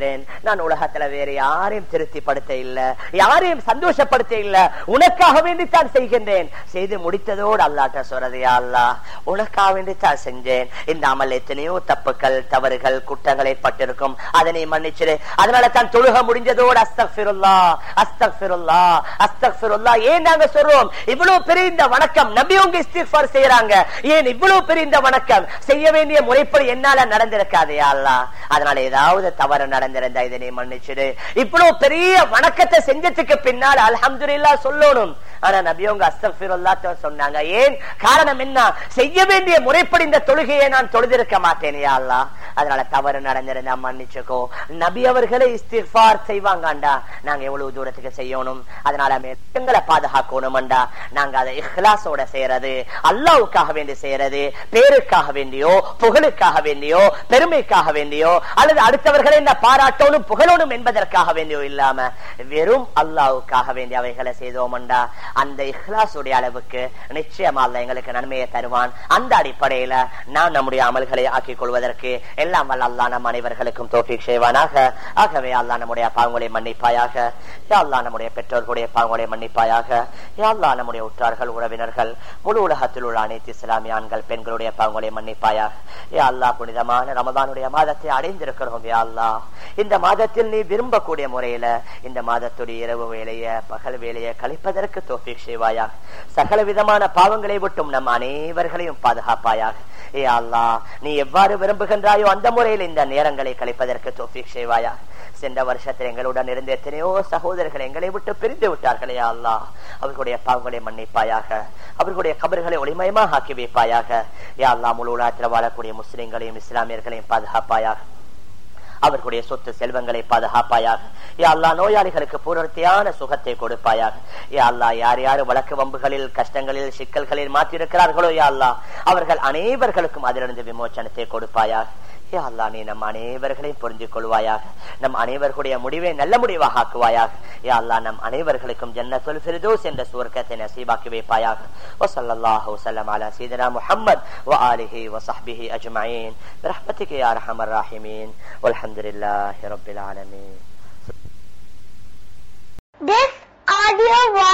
செய்கிறேன். நான் உலகத்துல வேற யாரையும் திருப்திப்படுத்த இல்ல, யாரையும் சந்தோஷப்படுத்த இல்ல, உனக்காக வேண்டித்தான் செய்கின்றேன். செய்து முடித்ததோடு அல்லாஹ்ட்ட சொல்றது, யா அல்லாஹ் உனக்காக வேண்டித்தான் செஞ்சேன். இந்த அமல் எத்தனையோ தப்புக்கள் தவறுகள் குற்றங்களை பட்டிருக்கும், அதனை மன்னிச்சிரு. அதனால தான் தொழுக முடிஞ்சதோடு அஸ்தக்ஃபிருல்லாஹ் அஸ்தக்ஃபிருல்லாஹ் அஸ்தக்ஃபிருல்லாஹ். ஏன் நாங்க சொல்றோம் இவ்வளவு பெரிய இந்த வணக்கம்? நபி அவங்க இஸ்திக்ஃபார் செய்யறாங்க. ஏன் இவ்வளவு பெரிய இந்த வணக்கம்? செய்ய வேண்டிய முறைப்படி என்னால நடந்திருக்காதே யா அல்லாஹ், அதனால ஏதாவது தவறு நடந்திருந்தா இதனை மன்னிச்சிடு. இவ்வளவு பெரிய வணக்கத்தை செஞ்சதுக்கு பின்னால் அல்ஹம்துலில்லாஹ் சொல்லணும். ஆனா நபியவங்க அஸ்தக்ஃபிருல்லாஹ் சொன்னாங்க. ஏன் காரணம் என்ன? செய்ய வேண்டிய முறைப்படி இந்த தொழுகையை நான் தொழுதிருக்க மாட்டேன் யா அல்லாஹ், அதனால தவறு நடந்திருந்தா மன்னிச்சுக்கோ. நபி அவர்களே இஸ்திக்ஃபார் செய்வாங்கண்டா நாங்க எவ்வளவு தூரத்துக்கு செய்யணும்? அதனால எங்களை பாதுகாக்கணும்டா நாங்க அதை இஹ்லாஸோட செய்யறது, அல்லாஹ்வுக்காக வேண்டி செய்யறது, பேருக்காக வேண்டியோ புகழுக்காக வேண்டியோ பெருமைக்காக வேண்டியோ அல்லது அடுத்தவர்களை என்ன பாராட்டணும் புகழணும் என்பதற்காக வேண்டியோ இல்லாம வெறும் அல்லாஹ்வுக்காக வேண்டிய அவைகளை செய்தோம்டா அந்த இஹ்லாஸுடைய அளவுக்கு நிச்சயமா அல்லாஹ் எங்களுக்கு நன்மையை தருவான். அந்த அடிப்படையில நான் நம்முடைய அமல்களை ஆக்கிக் கொள்வதற்கு எல்லாம் வல்ல அல்லாஹ் நம் அனைவர்களுக்கும் தௌஃபீக் செய்வானாக. ஆகவே அல்லாஹ் நம்முடைய பாவங்களை மன்னிப்பாயாக. யா அல்லாஹ் நம்முடைய பெற்றோர்களுடைய பாவங்களை மன்னிப்பாயாக. யா அல்லாஹ் நம்முடைய உற்றார்கள் உறவினர்கள் முழு உலகத்தில் உள்ள அனைத்து இஸ்லாமிய ஆண்கள் பெண்களுடைய பாவங்களை மன்னிப்பாயாக. யா அல்லாஹ் புனிதமான ரமதானுடைய மாதத்தை அடைந்திருக்கிறோம். யா அல்லாஹ் இந்த மாதத்தில் நீ விரும்பக்கூடிய முறையில இந்த மாதத்துடைய இரவு வேலையை பகல் வேலையை கழிப்பதற்கு தௌஃபீக் செய்வாயாக. சகல விதமான பாவங்களை விட்டும் நம் அனைவர்களையும் பாதுகாப்பாயாக. ஏ அல்லாஹ் நீ எவ்வாறு விரும்புகின்றாயோ அந்த முறையில் இந்த நேரங்களை கழிப்பதற்கு தௌஃபீக் செய்வாயாக. சென்ற வருஷத்தில் எங்களுடன் இருந்த எத்தனையோ சகோதரர்கள் எங்களை விட்டு பிரிந்து விட்டார்களே யா அல்லாஹ், அவர்களுடைய பாவங்களை மன்னிப்பாயாக, அவர்களுடைய கபர்களை ஒளிமயமாக ஆக்கி வைப்பாயாக. யா அல்லாஹ் முழு உலகத்தில் வாழக்கூடிய முஸ்லிம்களையும் இஸ்லாமியர்களையும் பாதுகாப்பாயாக, அவர்களுடைய சொத்து செல்வங்களை பாதுகாப்பாயாக. யா அல்லாஹ் நோயாளிகளுக்கு பூர்த்தியான சுகத்தை கொடுப்பாயாக. யா அல்லாஹ் யார் யார் வழக்கு வம்புகளில் கஷ்டங்களில் சிக்கல்களில் மாற்றிருக்கிறார்களோ யா அல்லாஹ் அவர்கள் அனைவர்களுக்கும் அதிலிருந்து விமோச்சனத்தை கொடுப்பாயாக. யா அல்லாஹ் நீ நம் அனைவர்களையும் புரிந்து கொள்வாயாக, நம் அனைவர்களுடைய முடிவை நல்ல முடிவாக ஆக்குவாயாக. யா அல்லாஹ் நம் அனைவர்களுக்கும் ஜன்னத்துல் ஃபிர்தௌஸ் என்ற சுவர்க்கத்தை நசீபாக்கி வைப்பாயாக. வஸல்லல்லாஹு வஸல்லம் அலா சய்யிதினா முஹம்மத் வ ஆலிஹி வ ஸஹ்பிஹி அஜ்மஈன் பிரஹ்மதிக யா அர்ஹமர் ராஹிமீன் வல்ஹம்துலில்லாஹி ரப்பில் ஆலமீன். This audio was